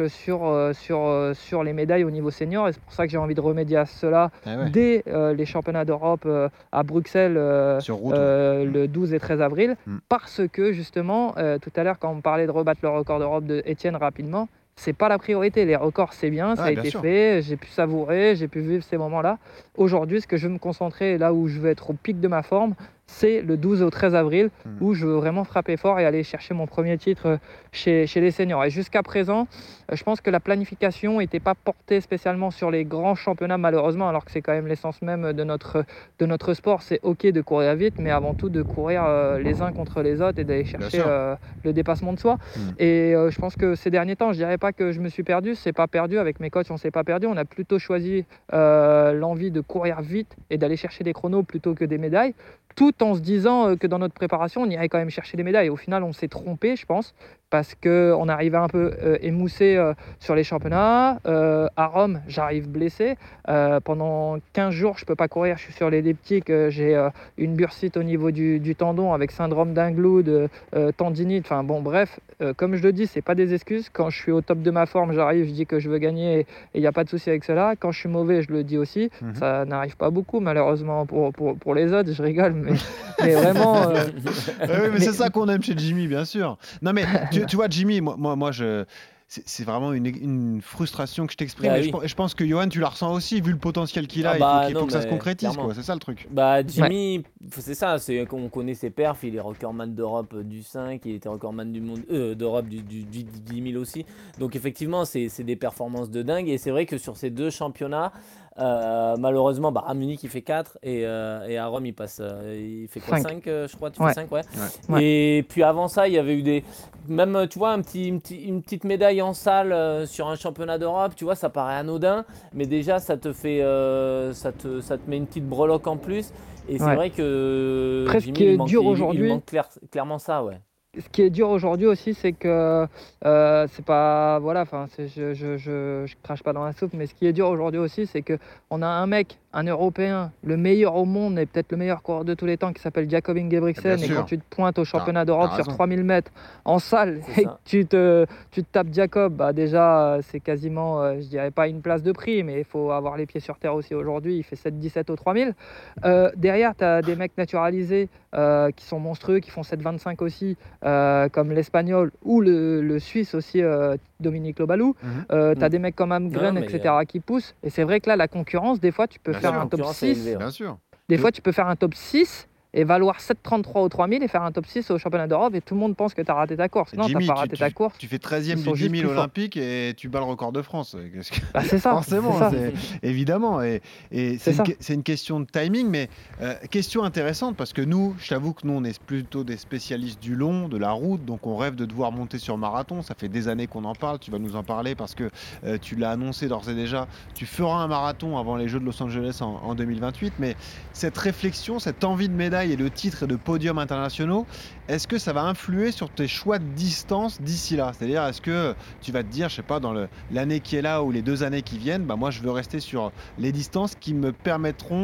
sur les médailles au niveau senior, et c'est pour ça que j'ai envie de remédier à cela Eh ouais. dès les championnats d'Europe à Bruxelles Sur route. Ouais. le 12 et 13 avril, Mm. parce que justement, tout à l'heure quand on me parlait de rebattre le record d'Europe de Étienne rapidement, c'est pas la priorité. Les records, c'est bien, ça a bien été sûr. fait, j'ai pu savourer, j'ai pu vivre ces moments-là. Aujourd'hui, ce que je veux me concentrer, là où je veux être au pic de ma forme, c'est le 12 au 13 avril, où je veux vraiment frapper fort et aller chercher mon premier titre chez les seniors. Et jusqu'à présent, je pense que la planification n'était pas portée spécialement sur les grands championnats, malheureusement, alors que c'est quand même l'essence même de notre sport. C'est OK de courir vite, mais avant tout de courir les uns contre les autres et d'aller chercher sûr. le dépassement de soi. Et je pense que ces derniers temps, je dirais pas que je me suis perdu, c'est pas perdu. Avec mes coachs, on s'est pas perdu. On a plutôt choisi l'envie de courir vite et d'aller chercher des chronos plutôt que des médailles, tout en se disant que dans notre préparation, on irait quand même chercher des médailles. Au final, on s'est trompé, je pense, parce qu'on arrivait un peu émoussé sur les championnats. À Rome, j'arrive blessé. Pendant 15 jours, je ne peux pas courir, je suis sur l'elliptique. J'ai une bursite au niveau du tendon avec syndrome d'Ingloud, tendinite. Enfin bon, bref, comme je le dis, ce n'est pas des excuses. Quand je suis au top de ma forme, j'arrive, je dis que je veux gagner et il n'y a pas de souci avec cela. Quand je suis mauvais, je le dis aussi. Ça n'arrive pas beaucoup, malheureusement, pour les autres. Je rigole, mais vraiment... Oui, mais c'est ça qu'on aime chez Jimmy, bien sûr. Non, mais tu vois, Jimmy, moi c'est vraiment une frustration que je t'exprime. Bah Et oui. je pense que Johan, tu la ressens aussi, vu le potentiel qu'il a. Ah il bah faut, non, que ça se mais concrétise, clairement. quoi. C'est ça le truc. Bah Jimmy, c'est ça, c'est qu'on connaît ses perfs, il est recordman d'Europe du 5, il était recordman du monde d'Europe du 10 000 aussi. Donc effectivement, c'est des performances de dingue, et c'est vrai que sur ces deux championnats, malheureusement, à Munich il fait 4 et à Rome il fait quoi, 5 je crois, tu fais 5, ouais. Ouais. Et puis avant ça, il y avait eu même tu vois, une petite médaille en salle sur un championnat d'Europe, tu vois, ça paraît anodin, mais déjà ça te fait ça te met une petite breloque en plus. Et c'est Ouais. vrai que Après, ce Jimmy, qui est il manque, dur il aujourd'hui- manque clairement ça, ouais. Ce qui est dur aujourd'hui aussi, c'est que c'est pas, voilà, enfin, je crache pas dans la soupe, mais ce qui est dur aujourd'hui aussi, c'est que on a un mec, un Européen, le meilleur au monde et peut-être le meilleur coureur de tous les temps, qui s'appelle Jacob Ingebrigtsen. Bien Et sûr. quand tu te pointes au championnat d'Europe t'as sur raison. 3000 mètres en salle C'est et ça. que tu te tapes Jacob, déjà c'est quasiment, je dirais pas une place de prix, mais il faut avoir les pieds sur terre aussi aujourd'hui. Il fait 7,17 au 3000. Derrière, tu as des mecs naturalisés qui sont monstrueux, qui font 7,25 aussi, comme l'Espagnol ou le Suisse aussi, Dominique Lobalou. Tu as des mecs comme Amgren, Non, mais, etc. qui poussent. Et c'est vrai que là, la concurrence, des fois, tu peux Bien faire sûr. un top La concurrence est 6. élevée, ouais. Bien sûr. Des fois, tu peux faire un top 6 et valoir 7,33 au 3000 et faire un top 6 au championnat d'Europe, et tout le monde pense que tu as raté ta course. Non, tu Jimmy, n'as pas raté ta course. tu fais 13e Ils sont du 10 juste 000 plus forts. olympique et tu bats le record de France. Qu'est-ce que- Bah, c'est ça. Forcément, c'est ça. évidemment. Et C'est ça. c'est une question de timing, mais question intéressante, parce que nous, je t'avoue que nous, on est plutôt des spécialistes du long, de la route, donc on rêve de devoir monter sur marathon. Ça fait des années qu'on en parle, tu vas nous en parler parce que tu l'as annoncé d'ores et déjà. Tu feras un marathon avant les Jeux de Los Angeles en 2028, mais cette réflexion, cette envie de médaille et de titres et de podiums internationaux, est-ce que ça va influer sur tes choix de distance d'ici là? C'est-à-dire, est-ce que tu vas te dire, je sais pas, dans l'année qui est là ou les 2 années qui viennent, moi je veux rester sur les distances qui me permettront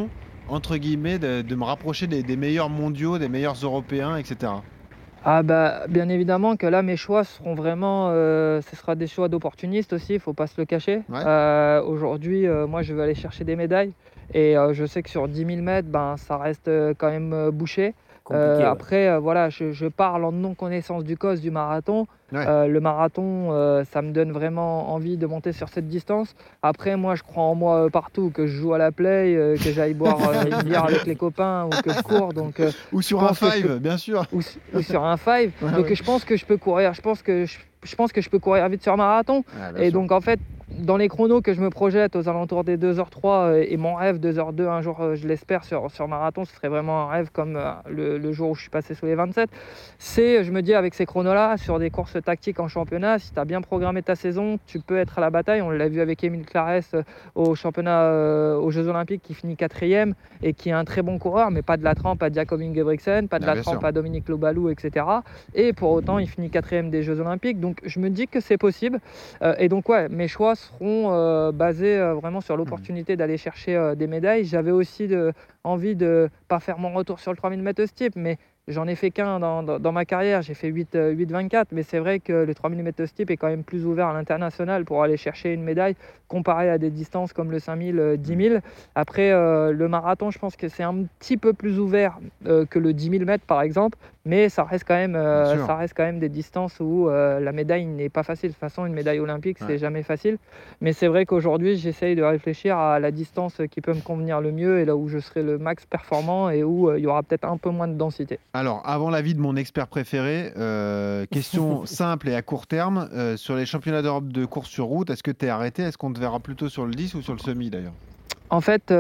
entre guillemets, de me rapprocher des meilleurs mondiaux, des meilleurs européens, etc. Ah bah, bien évidemment que là, mes choix seront vraiment, ce sera des choix d'opportunistes aussi, il faut pas se le cacher. Ouais. Aujourd'hui, moi, je veux aller chercher des médailles et je sais que sur 10 000 mètres, ben, ça reste quand même bouché. Compliqué, ouais. Après, voilà, je parle en non-connaissance du cause du marathon. Ouais. Le marathon, ça me donne vraiment envie de monter sur cette distance. Après, moi, je crois en moi partout, que je joue à la play, que j'aille boire une bière avec les copains ou que je cours. Donc, Ou sur je un pense que je five, peux- bien sûr. ou sur un 5. Ouais, Donc ouais. je pense que je peux courir. Je pense que je peux courir vite sur un marathon. Ouais, bien Et sûr. donc en fait, dans les chronos que je me projette aux alentours des 2h03 et mon rêve 2h02 un jour, je l'espère, sur marathon, ce serait vraiment un rêve comme le jour où je suis passé sous les 27. Je me dis avec ces chronos-là, sur des courses tactiques en championnat, si tu as bien programmé ta saison, tu peux être à la bataille. On l'a vu avec Émile Clarès au championnat, aux Jeux Olympiques, qui finit 4e et qui est un très bon coureur, mais pas de la trempe à Jakob Ingebrigtsen, pas de Ah, la bien trempe sûr. à Dominique Lobalou, etc. Et pour autant, il finit 4e des Jeux Olympiques. Donc je me dis que c'est possible. Et donc ouais, mes choix seront basés vraiment sur l'opportunité d'aller chercher des médailles. J'avais aussi envie de pas faire mon retour sur le 3000 mètres steep, mais j'en ai fait qu'un dans ma carrière. J'ai fait 8,24, mais c'est vrai que le 3000 mètres steep est quand même plus ouvert à l'international pour aller chercher une médaille comparé à des distances comme le 5000, 10 000. Après, le marathon, je pense que c'est un petit peu plus ouvert que le 10 000 mètres par exemple, mais ça reste quand même des distances où la médaille n'est pas facile. De toute façon, une médaille olympique, c'est Ouais. jamais facile. Mais c'est vrai qu'aujourd'hui, j'essaye de réfléchir à la distance qui peut me convenir le mieux et là où je serai le max performant et où il y aura peut-être un peu moins de densité. Alors, avant l'avis de mon expert préféré, question simple et à court terme. Sur les championnats d'Europe de course sur route, est-ce que tu es arrêté? Est-ce qu'on te verra plutôt sur le 10 ou sur le semi d'ailleurs? En fait,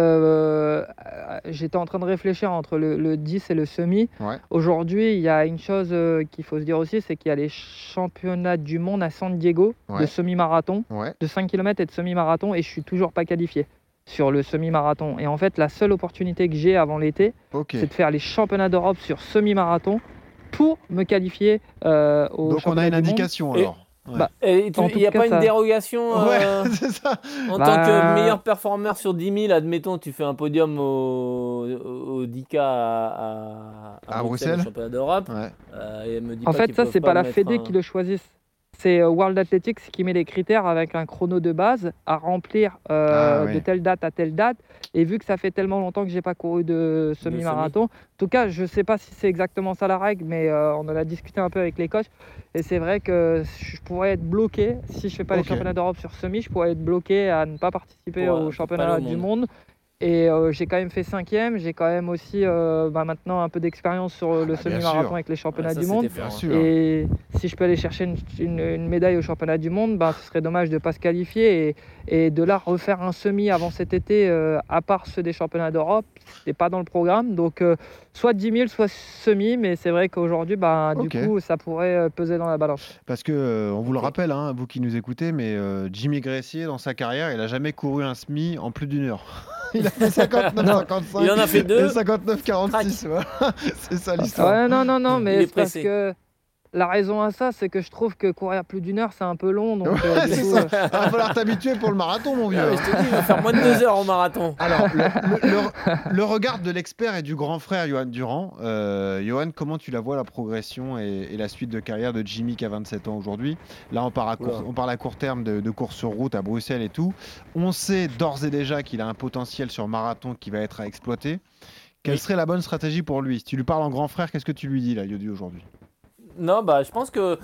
j'étais en train de réfléchir entre le 10 et le semi. Ouais. Aujourd'hui, il y a une chose qu'il faut se dire aussi, c'est qu'il y a les championnats du monde à San Diego Ouais. de semi-marathon, Ouais. de 5 km et de semi-marathon, et je suis toujours pas qualifié sur le semi-marathon. Et en fait, la seule opportunité que j'ai avant l'été, Ok. c'est de faire les championnats d'Europe sur semi-marathon pour me qualifier au Donc on a championnat une du monde. indication Et- alors. Ouais. Bah, Et En il tout n'y a cas, pas une ça- dérogation Ouais, c'est ça. en Bah, tant que meilleur performeur sur 10 000, admettons, tu fais un podium au 10K à À Bruxelles, Bruxelles. au championnat d'Europe. Ouais. Et me dis En pas fait, qu'ils ça, peuvent c'est pas la mettre Fédé un- qui le choisissent. C'est World Athletics qui met les critères avec un chrono de base à remplir Ah, de ouais. telle date à telle date. Et vu que ça fait tellement longtemps que j'ai pas couru de semi-marathon, en tout cas, je sais pas si c'est exactement ça la règle, mais on en a discuté un peu avec les coachs. Et c'est vrai que je pourrais être bloqué, si je fais pas Ok. les championnats d'Europe sur semi, je pourrais être bloqué à ne pas participer Pour au pas championnat aller au du monde. monde. Et j'ai quand même fait 5e, j'ai quand même aussi maintenant un peu d'expérience sur le bien semi-marathon sûr. avec les championnats Ouais, ça, du monde. c'était Bien fort, hein. sûr. Et si je peux aller chercher une médaille au championnat du monde, ce serait dommage de ne pas se qualifier et de là refaire un semi avant cet été, à part ceux des championnats d'Europe, ce n'est pas dans le programme. Donc soit 10 000, soit semi, mais c'est vrai qu'aujourd'hui, Ok. du coup, ça pourrait peser dans la balance. Parce que on vous le Ok. rappelle, hein, vous qui nous écoutez, mais Jimmy Gressier, dans sa carrière, il a jamais couru un semi en plus d'une heure. Il a fait 59-55. Il en a fait deux. Et 59-46. Voilà. C'est ça l'histoire. Ouais, non, Il mais est c'est parce pressé. que la raison à ça, c'est que je trouve que courir plus d'une heure, c'est un peu long. Donc, Ouais, du c'est coup, ça. Il va falloir t'habituer pour le marathon, mon vieux. Ah, mais je te dis, il va faire moins de 2 heures au marathon. Alors, le regard de l'expert et du grand frère Johan Durand. Johan, comment tu la vois, la progression et la suite de carrière de Jimmy qui a 27 ans aujourd'hui? Là, on parle à court terme de course sur route à Bruxelles et tout. On sait d'ores et déjà qu'il a un potentiel sur marathon qui va être à exploiter. Quelle Oui. serait la bonne stratégie pour lui? Si tu lui parles en grand frère, qu'est-ce que tu lui dis, là, Yodu, aujourd'hui? Non, je pense que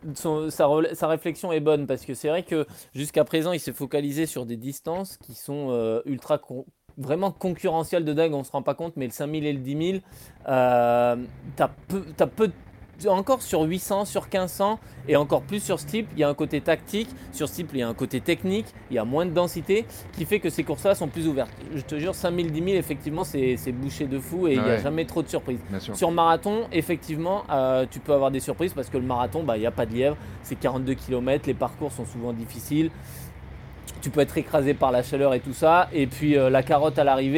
sa réflexion est bonne parce que c'est vrai que jusqu'à présent, il s'est focalisé sur des distances qui sont vraiment concurrentielles de dingue. On se rend pas compte, mais le 5000 et le 10 000, t'as peu encore sur 800, sur 1500 et encore plus sur steep, il y a un côté tactique. Sur steep, il y a un côté technique, il y a moins de densité qui fait que ces courses-là sont plus ouvertes. Je te jure, 5000, 10 000, effectivement, c'est bouché de fou et il n'y a Ouais. jamais trop de surprises. Bien sûr. Sur marathon, effectivement, tu peux avoir des surprises parce que le marathon, il n'y a pas de lièvre, c'est 42 km, les parcours sont souvent difficiles. Tu peux être écrasé par la chaleur et tout ça. Et puis la carotte à l'arrivée,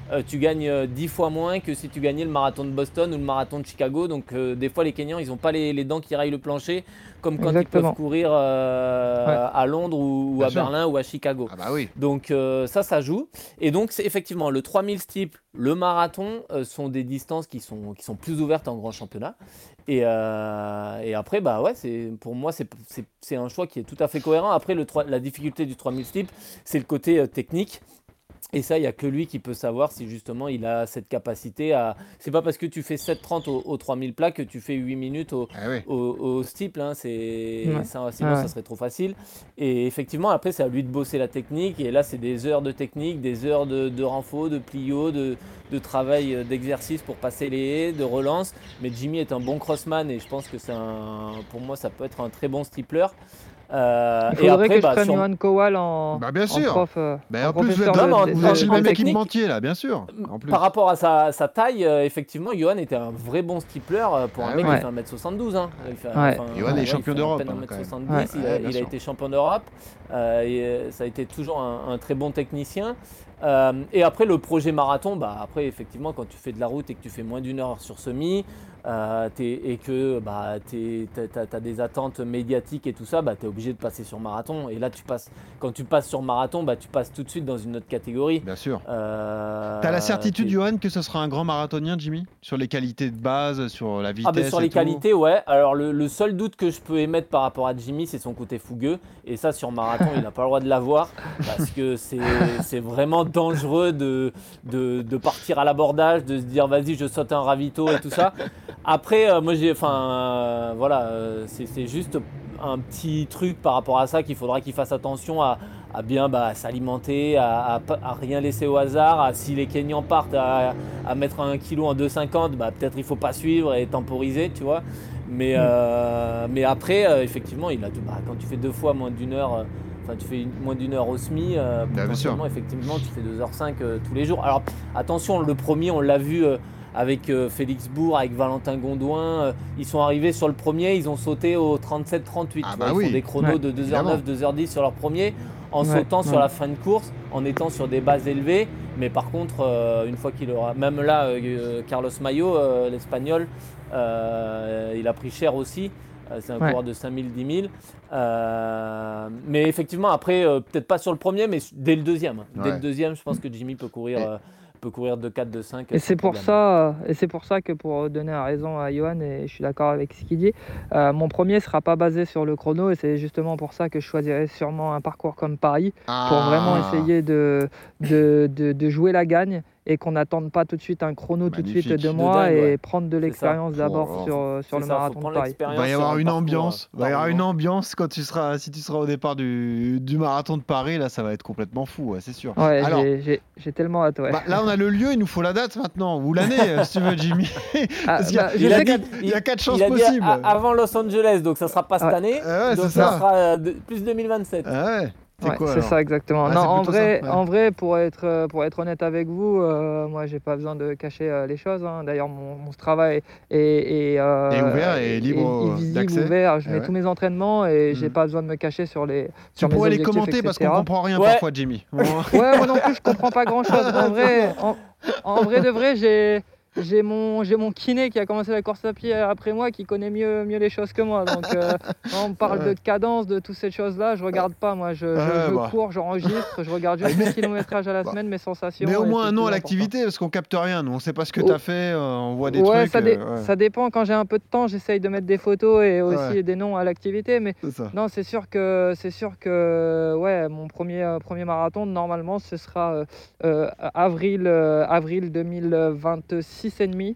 tu gagnes 10 fois moins que si tu gagnais le marathon de Boston ou le marathon de Chicago. Donc des fois les Kenyans, ils n'ont pas les dents qui raillent le plancher, comme quand ils peuvent courir à Londres ou à Berlin ou à Chicago. Ah bah oui. Donc ça joue. Et donc c'est effectivement le 3000 steeple, le marathon sont des distances qui sont plus ouvertes en grand championnat. Et après, bah ouais, pour moi, c'est un choix qui est tout à fait cohérent. Après, la difficulté du 3000 steeple, c'est le côté technique. Et ça, il n'y a que lui qui peut savoir si justement il a cette capacité à. C'est pas parce que tu fais 7,30 au 3000 plats que tu fais 8 minutes au steeple. Hein. Sinon, ça serait trop facile. Et effectivement, après, c'est à lui de bosser la technique. Et là, c'est des heures de technique, des heures de renfo, de plio, de travail d'exercice pour passer les haies, de relance. Mais Jimmy est un bon crossman et je pense que pour moi, ça peut être un très bon steepler. Il faudrait que je prenne Johan Kowal en prof. En plus, vous êtes le même équipementier là, bien sûr. Par rapport à sa taille, effectivement, Johan était un vrai bon steepler pour un mec qui fait 1m72. Hein. Johan est champion d'Europe. 1m70, il a été champion d'Europe. Ça a été toujours un très bon technicien. Et après, le projet marathon, après, effectivement, quand tu fais de la route et que tu fais moins d'1 heure sur semi, et que tu as des attentes médiatiques et tout ça, tu es obligé de passer sur marathon. Et là, quand tu passes sur marathon, tu passes tout de suite dans une autre catégorie. Bien sûr. Tu as la certitude, Johan, que ce sera un grand marathonien, Jimmy ? Sur les qualités de base, sur la vitesse sur les qualités, ouais. Alors, le seul doute que je peux émettre par rapport à Jimmy, c'est son côté fougueux. Et ça, sur marathon, il n'a pas le droit de l'avoir parce que c'est vraiment dangereux de partir à l'abordage, de se dire vas-y, je saute un ravito et tout ça. Après, moi, c'est juste un petit truc par rapport à ça qu'il faudra qu'il fasse attention à bien s'alimenter, à rien laisser au hasard, si les Kenyans partent à mettre 1 kilo en 2,50, peut-être il ne faut pas suivre et temporiser, tu vois. Mais après, effectivement, quand tu fais 2 fois moins d'1 heure, tu fais moins d'1 heure au SMI, potentiellement, effectivement, tu fais 2h05 tous les jours. Alors attention, le premier, on l'a vu avec Félix Bourg, avec Valentin Gondouin, ils sont arrivés sur le premier, ils ont sauté au 37-38. Ils font des chronos de 2h09, 2h10 sur leur premier, en sautant sur la fin de course, en étant sur des bases élevées. Mais par contre, une fois qu'il aura, même là, Carlos Mayo, l'Espagnol, il a pris cher aussi. C'est un coureur de 5000, 10 000. Mais effectivement, après, peut-être pas sur le premier, mais dès le deuxième. Dès le deuxième, je pense que Jimmy peut courir 2,4, 2,5. Et c'est pour ça que, pour donner raison à Johan, et je suis d'accord avec ce qu'il dit, mon premier ne sera pas basé sur le chrono, et c'est justement pour ça que je choisirais sûrement un parcours comme Paris, pour vraiment essayer de jouer la gagne, et qu'on n'attende pas tout de suite un chrono tout de suite de moi, et prendre de l'expérience d'abord sur le marathon de Paris. Il va y avoir une ambiance. Si tu seras au départ du marathon de Paris, là, ça va être complètement fou, c'est sûr. Ouais, alors, j'ai tellement hâte. Ouais. Là, on a le lieu, il nous faut la date maintenant, ou l'année, si tu veux, Jimmy. Il y a 4 chances possibles. Avant Los Angeles, donc ça ne sera pas cette année. Donc ça sera plus 2027. C'est ça exactement. En vrai, pour être honnête avec vous, moi j'ai pas besoin de cacher les choses. Hein. D'ailleurs, mon travail est ouvert et libre d'accès. Ouvert. Je mets tous mes entraînements et j'ai pas besoin de me cacher sur les. Tu pourrais les commenter, etc. Parce qu'on comprend rien parfois, Jimmy. Moi non plus, je comprends pas grand chose. En vrai de vrai, j'ai mon kiné qui a commencé la course à pied après moi, qui connaît mieux les choses que moi. Donc, quand on parle de cadence, de toutes ces choses-là, je regarde pas. Moi, je cours, j'enregistre, je regarde juste mon kilométrage à la semaine, mes sensations. Mais au moins un nom à l'activité, parce qu'on capte rien. Nous, on sait pas ce que tu as fait, on voit des trucs. Ça dépend. Quand j'ai un peu de temps, j'essaye de mettre des photos et aussi des noms à l'activité. Mais non, c'est sûr que mon premier marathon, normalement, ce sera avril 2026 et demi.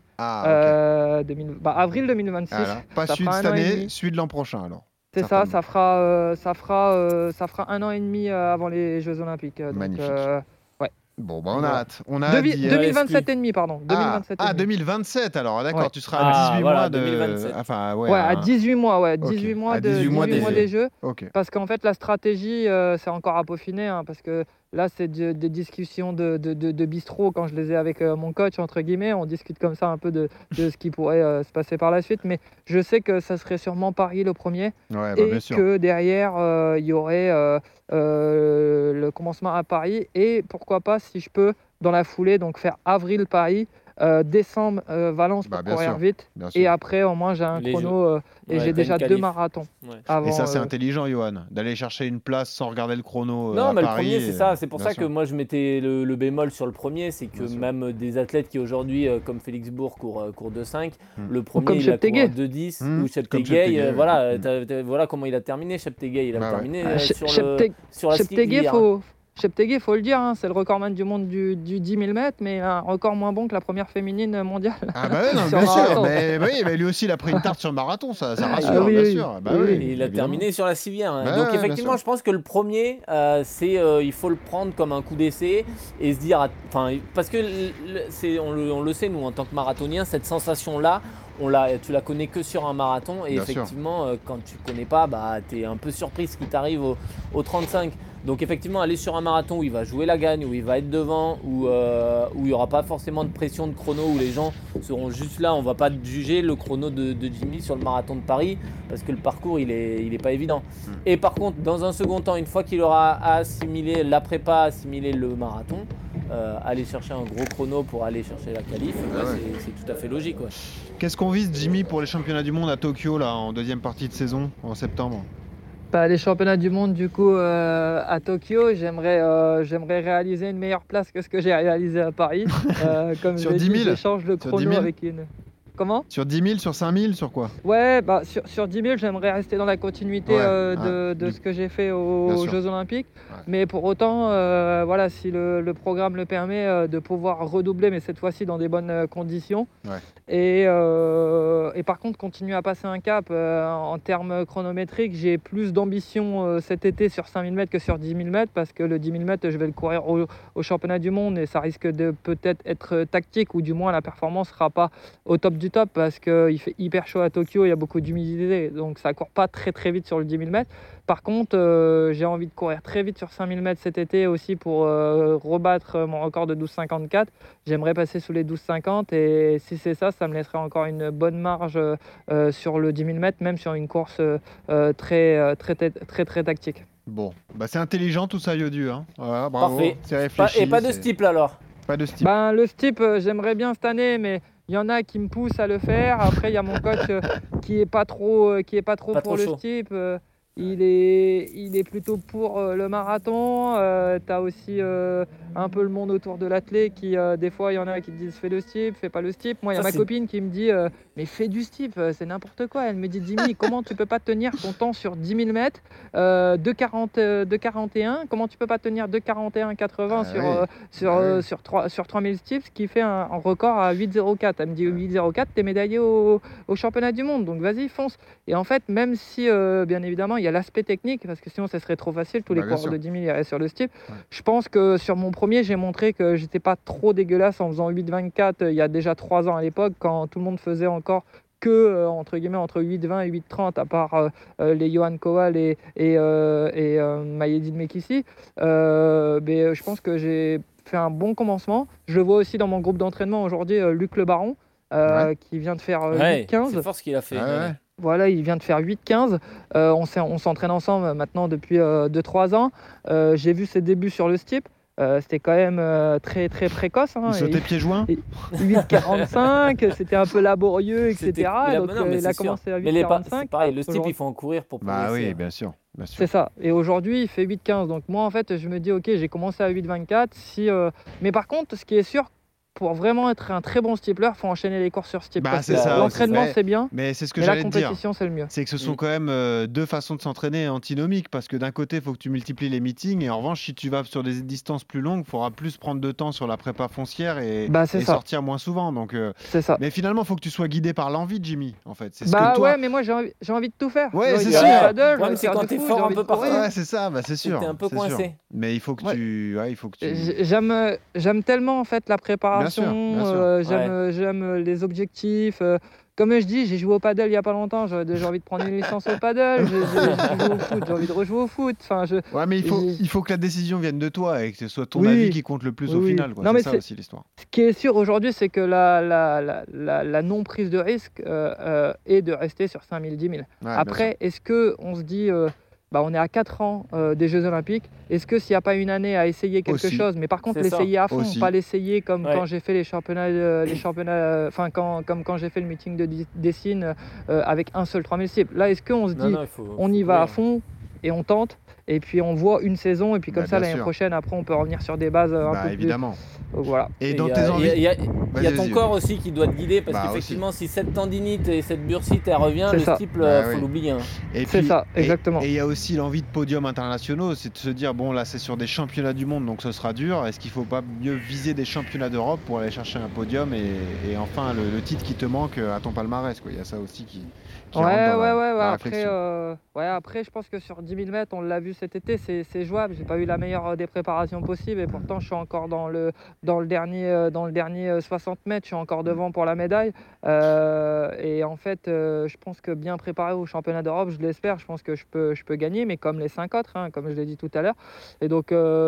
Avril 2026. Pas celui de cette année, celui de l'an prochain alors. C'est ça, ça fera 1 an et demi avant les Jeux Olympiques. Magnifique. Donc, on a hâte. 2027 et demi, pardon. 2027 alors, d'accord, tu seras à 18 mois de... 2027. À 18 mois, 18 mois des Jeux. Okay. Parce qu'en fait, la stratégie, c'est encore à peaufiner, parce que là, c'est des discussions de bistrot quand je les ai avec mon coach, entre guillemets. On discute comme ça un peu de ce qui pourrait se passer par la suite. Mais je sais que ça serait sûrement Paris le premier. Bien sûr. Que derrière, il y aurait le commencement à Paris. Et pourquoi pas, si je peux, dans la foulée, donc faire avril-Paris, décembre Valence pour bien courir sûr, vite. bien sûr. Et après, au moins, j'ai un Les chrono et Ouais, j'ai t'as déjà une 2 qualif. marathons Ouais. avant. Et ça, c'est intelligent, Johan, d'aller chercher une place sans regarder le chrono Non, à mais le Paris. premier, c'est ça. C'est pour bien ça que sûr. moi, je mettais le bémol sur le premier. C'est que Bien sûr. même des athlètes qui aujourd'hui, comme Félix Bourg, courent 2,5, le comme premier, il a couru Cheptegei. 2,10. Mmh, Ou comme Cheptegei, Cheptegei, voilà, ouais. voilà comment il a terminé, Cheptegei. Il a Bah ouais. terminé sur la ski Cheptegei, glyre, hein. Cheptegei, faut le dire, hein, c'est le recordman du monde du 10 000 mètres, mais un record moins bon que la première féminine mondiale. Ah bah ouais, non, Sur bien sûr. marathon. Mais oui, mais lui aussi, il a pris une tarte sur le marathon, ça rassure, Ah oui, bien oui. sûr. Bah Oui, oui, oui. Et il a évidemment. terminé sur la civière, hein. Bah Donc ouais, bien effectivement, sûr. je pense que le premier, il faut le prendre comme un coup d'essai et se dire, enfin, parce que on le sait nous en tant que marathoniens, cette sensation-là, tu la connais que sur un marathon et Bien sûr. effectivement, quand tu connais pas, bah, t'es un peu surpris ce qui t'arrive au 35. Donc effectivement, aller sur un marathon où il va jouer la gagne, où il va être devant, où il n'y aura pas forcément de pression de chrono, où les gens seront juste là, on va pas juger le chrono de Jimmy sur le marathon de Paris, parce que le parcours il est pas évident. Et par contre, dans un second temps, une fois qu'il aura assimilé la prépa, assimilé le marathon, aller chercher un gros chrono pour aller chercher la qualif, Ah ouais. c'est tout à fait logique. Ouais. Qu'est-ce qu'on vise, Jimmy, pour les championnats du monde à Tokyo, là, en deuxième partie de saison, en septembre? Bah, les championnats du monde, du coup, à Tokyo, j'aimerais réaliser une meilleure place que ce que j'ai réalisé à Paris. Comme Sur je l'ai 10 000? dit, j'échange le Sur chrono 10 000? avec une. Comment? Sur 10 000, sur 5 000, sur quoi? Ouais, bah, sur 10 000, j'aimerais rester dans la continuité Ouais, de ce que j'ai fait Bien aux sûr. Jeux Olympiques. Ouais. Mais pour autant, voilà, si le programme le permet, de pouvoir redoubler, mais cette fois-ci dans des bonnes conditions. Ouais. Et par contre, continuer à passer un cap en termes chronométriques. J'ai plus d'ambition cet été sur 5000 mètres que sur 10 000 mètres parce que le 10 000 mètres, je vais le courir au championnat du monde et ça risque de peut-être être tactique ou du moins la performance ne sera pas au top du top parce qu'il fait hyper chaud à Tokyo, il y a beaucoup d'humidité donc ça ne court pas très très vite sur le 10 000 mètres. Par contre, j'ai envie de courir très vite sur 5000 mètres cet été aussi pour rebattre mon record de 12,54. J'aimerais passer sous les 12,50 et si c'est ça, ça me laisserait encore une bonne marge sur le 10 000 mètres, même sur une course très tactique. Bon, bah c'est intelligent tout ça, Yodu. Hein. Voilà, bravo. Parfait. C'est réfléchi. Et pas de c'est- steeple alors. Pas de steeple. Ben, le steep, j'aimerais bien cette année, mais il y en a qui me poussent à le faire. Après, il y a mon coach qui est pas trop Pas pour trop le chaud. steep. Il est plutôt pour le marathon. Tu as aussi un peu le monde autour de l'athlète qui, des fois, il y en a qui te disent fais le steep, fais pas le steep. Moi, il y a Ça, ma c'est- copine qui me dit mais fais du steep, c'est n'importe quoi. Elle me dit Jimmy, comment tu peux pas tenir ton temps sur 10 000 mètres de 41 Comment tu peux pas tenir 2,41,80 sur 3000 steps, ce qui fait un record à 8,04. Elle me dit 8,04, t'es médaillé au championnat du monde, donc vas-y, fonce. Et en fait, même si, bien évidemment, il y a l'aspect technique, parce que sinon, ça serait trop facile, tous les Bah, bien coureurs sûr. de 10 000 iraient sur le steep. Ouais. Je pense que sur mon premier, j'ai montré que j'étais pas trop dégueulasse en faisant 8,24 il y a déjà 3 ans à l'époque, quand tout le monde faisait encore que, entre guillemets, entre 8,20 et 8,30, à part les Johan Kowal et Maïeddine Mekissi. Mais je pense que j'ai fait un bon commencement. Je le vois aussi dans mon groupe d'entraînement aujourd'hui, Luc Le Baron, qui vient de faire Ouais, 8,15. c'est fort ce qu'il a fait. Ah ouais. Voilà, il vient de faire 8,15. On s'entraîne ensemble maintenant depuis 2-3 ans. J'ai vu ses débuts sur le steep. C'était quand même très très précoce. Hein. Il sautait pieds joints. 8,45, c'était un peu laborieux, etc. C'était- mais Donc non, mais il a c'est sûr. commencé à Mais c'est 8,45. pareil, le steep, Aujourd'hui- il faut en courir pour Bah progresser. oui, bien sûr. Bien sûr. C'est ça. Et aujourd'hui, il fait 8,15. Donc moi, en fait, je me dis, ok, j'ai commencé à 8,24. Mais par contre, ce qui est sûr, pour vraiment être un très bon steepler, il faut enchaîner les courses sur steep. Bah, parce c'est que ça, l'entraînement, c'est- c'est bien, Mais c'est ce que mais la j'allais te dire. compétition, c'est le mieux. C'est que ce sont quand même deux façons de s'entraîner antinomiques parce que d'un côté, il faut que tu multiplies les meetings et en revanche, si tu vas sur des distances plus longues, il faudra plus prendre de temps sur la prépa foncière et, Bah, c'est et ça. sortir moins souvent. Donc, C'est ça. mais finalement, il faut que tu sois guidé par l'envie de Jimmy, en fait. C'est ce Bah que toi. ouais, mais moi, j'ai envie de tout faire. Ouais, J'ai c'est envie de sûr. faire du paddle, Le j'ai problème, envie de c'est faire quand du t'es foot, fort j'ai un envie peu de courir. partout. Ouais, c'est ça, bah, c'est sûr. T'es un peu c'est sûr. coincé. Mais il faut que Ouais. il faut que tu. J'aime tellement en fait la préparation, Bien sûr. j'aime les objectifs. Comme je dis, j'ai joué au paddle il y a pas longtemps, j'ai envie de prendre une licence au paddle, j'ai joué au foot, j'ai envie de rejouer au foot. Enfin, Ouais, mais j'ai- il faut que la décision vienne de toi et que ce soit ton Oui. avis qui compte le plus au Oui. final. Quoi. Non, C'est mais ça c'est- aussi l'histoire. Ce qui est sûr aujourd'hui, c'est que la non-prise de risque est de rester sur 5000, 10 000. Ouais, bien Après, est-ce que on se dit on est à 4 ans des Jeux Olympiques. Est-ce que s'il n'y a pas une année à essayer quelque Aussi. chose, mais par contre C'est ça. l'essayer à fond, Aussi. pas l'essayer comme Ouais. quand j'ai fait les championnats, comme quand j'ai fait le meeting de Dessine avec un seul 3000 cibles. Là, est-ce qu'on se dit, on y va à fond et on tente, et puis on voit une saison, et puis comme ça bien l'année sûr. prochaine, après on peut revenir sur des bases un peu évidemment. plus. Donc, voilà. Et Et dans il y tes a- envies. Il y a Vas-y, ton vas-y. corps aussi qui doit te guider, parce Bah, qu'effectivement, si cette tendinite et cette bursite elle revient, C'est le ça. steeple, Bah, faut oui. l'oublier. Hein. Et C'est puis- ça, exactement. Et il y a aussi l'envie de podiums internationaux, c'est de se dire, bon là c'est sur des championnats du monde, donc ce sera dur. Est-ce qu'il ne faut pas mieux viser des championnats d'Europe pour aller chercher un podium et enfin le titre qui te manque à ton palmarès, quoi. Il y a ça aussi qui rentre dans la réflexion. Après, je pense que sur 10 000 mètres, on l'a vu cet été, c'est jouable. J'ai pas eu la meilleure des préparations possibles, et pourtant je suis encore dans le dernier 60 mètres, je suis encore devant pour la médaille. Et en fait, je pense que bien préparé au championnat d'Europe, je l'espère, je pense que je peux gagner, mais comme les 5 autres, hein, comme je l'ai dit tout à l'heure. Et donc,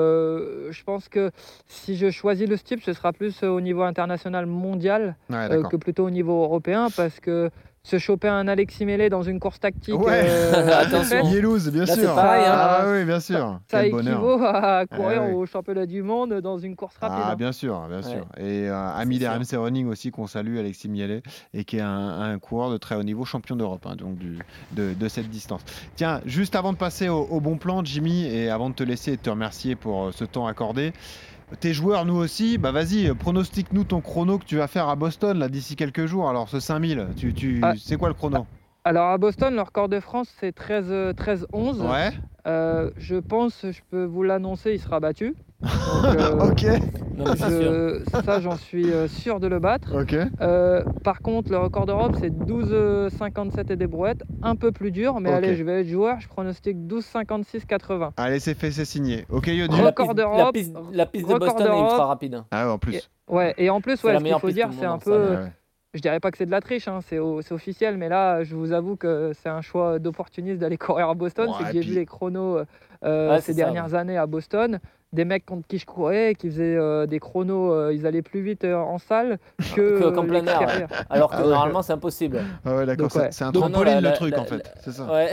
je pense que si je choisis le steeple, ce sera plus au niveau international mondial Ouais, d'accord. que plutôt au niveau européen, parce que se choper un Alexis Mellet dans une course tactique, Ouais. Attention. Yellouz, bien Là, sûr. c'est pareil, hein. Ah oui, bien sûr. ça Quel bonheur. équivaut à courir ouais. au championnat du monde dans une course rapide. Ah, hein. bien sûr, bien sûr. Ouais. Et ami C'est d'RMC Running aussi qu'on salue, Alexis Miellet, et qui est un coureur de très haut niveau, champion d'Europe, hein, donc de cette distance. Tiens, juste avant de passer au bon plan, Jimmy, et avant de te laisser et de te remercier pour ce temps accordé, tes joueurs, nous aussi, bah vas-y, pronostique-nous ton chrono que tu vas faire à Boston là d'ici quelques jours. Alors ce 5000, c'est quoi le chrono? Alors à Boston, le record de France, c'est 13-11. Ouais. Je pense, je peux vous l'annoncer, il sera battu. Donc, Ok. Non, mais c'est sûr. ça, j'en suis sûr de le battre. Ok. Par contre, le record d'Europe, c'est 12,57 et des brouettes. Un peu plus dur, mais Ok. allez, je vais être joueur. Je pronostique 12,56,80. Allez, c'est fait, c'est signé. Ok, Yodu. La Record piste- d'Europe, La piste de record Boston est ultra d'Europe. rapide. hein. Ah ouais, en plus. Et en plus, C'est la ce qu'il meilleure faut piste dire, au monde c'est un en peu. salle. Ouais, ouais. Je dirais pas que c'est de la triche, hein, c'est officiel, mais là, je vous avoue que c'est un choix d'opportuniste d'aller courir à Boston. Ouais, C'est que et j'ai puis- vu les chronos c'est ces ça, dernières années à Boston. Des mecs contre qui je courais, qui faisaient des chronos, ils allaient plus vite en salle Qu'en plein air, l'extérieur. Alors que Ah ouais. normalement, c'est impossible. Ah ouais, d'accord. Donc, ouais. C'est un Donc, trampoline non, le la- truc la- en fait. C'est ça. Ouais.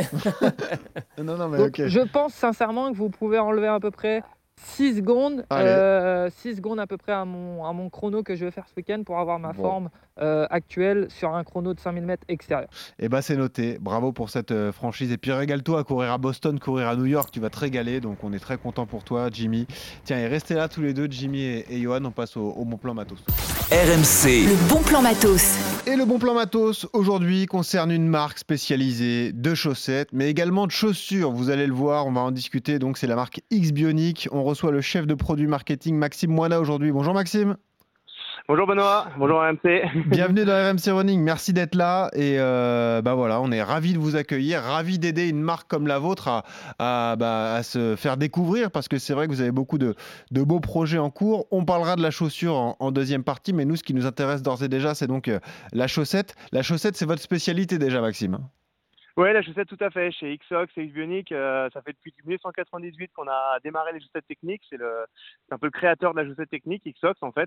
Non, mais Donc, ok. je pense sincèrement que vous pouvez enlever à peu près 6 secondes, Allez. 6 secondes à peu près à mon chrono que je vais faire ce week-end pour avoir ma Bon. forme actuelle sur un chrono de 5000 mètres extérieur. Et bah c'est noté. Bravo pour cette franchise. Et puis régale-toi à courir à Boston, courir à New York. Tu vas te régaler. Donc on est très content pour toi, Jimmy. Tiens, et restez là tous les deux, Jimmy et Johan. On passe au bon plan matos. RMC. Le bon plan matos. Et le bon plan matos aujourd'hui concerne une marque spécialisée de chaussettes, mais également de chaussures. Vous allez le voir, on va en discuter. Donc c'est la marque X-Bionic. On reçoit le chef de produit marketing Maxime Moina aujourd'hui. Bonjour Maxime. Bonjour Benoît, bonjour RMC. Bienvenue dans RMC Running, merci d'être là et bah voilà, on est ravis de vous accueillir, ravis d'aider une marque comme la vôtre à se faire découvrir parce que c'est vrai que vous avez beaucoup de beaux projets en cours. On parlera de la chaussure en deuxième partie, mais nous ce qui nous intéresse d'ores et déjà c'est donc la chaussette. La chaussette c'est votre spécialité déjà Maxime. Ouais, la chaussette tout à fait, chez Xox et X-Bionic, ça fait depuis 1998 qu'on a démarré les chaussettes techniques, c'est un peu le créateur de la chaussette technique, Xox en fait.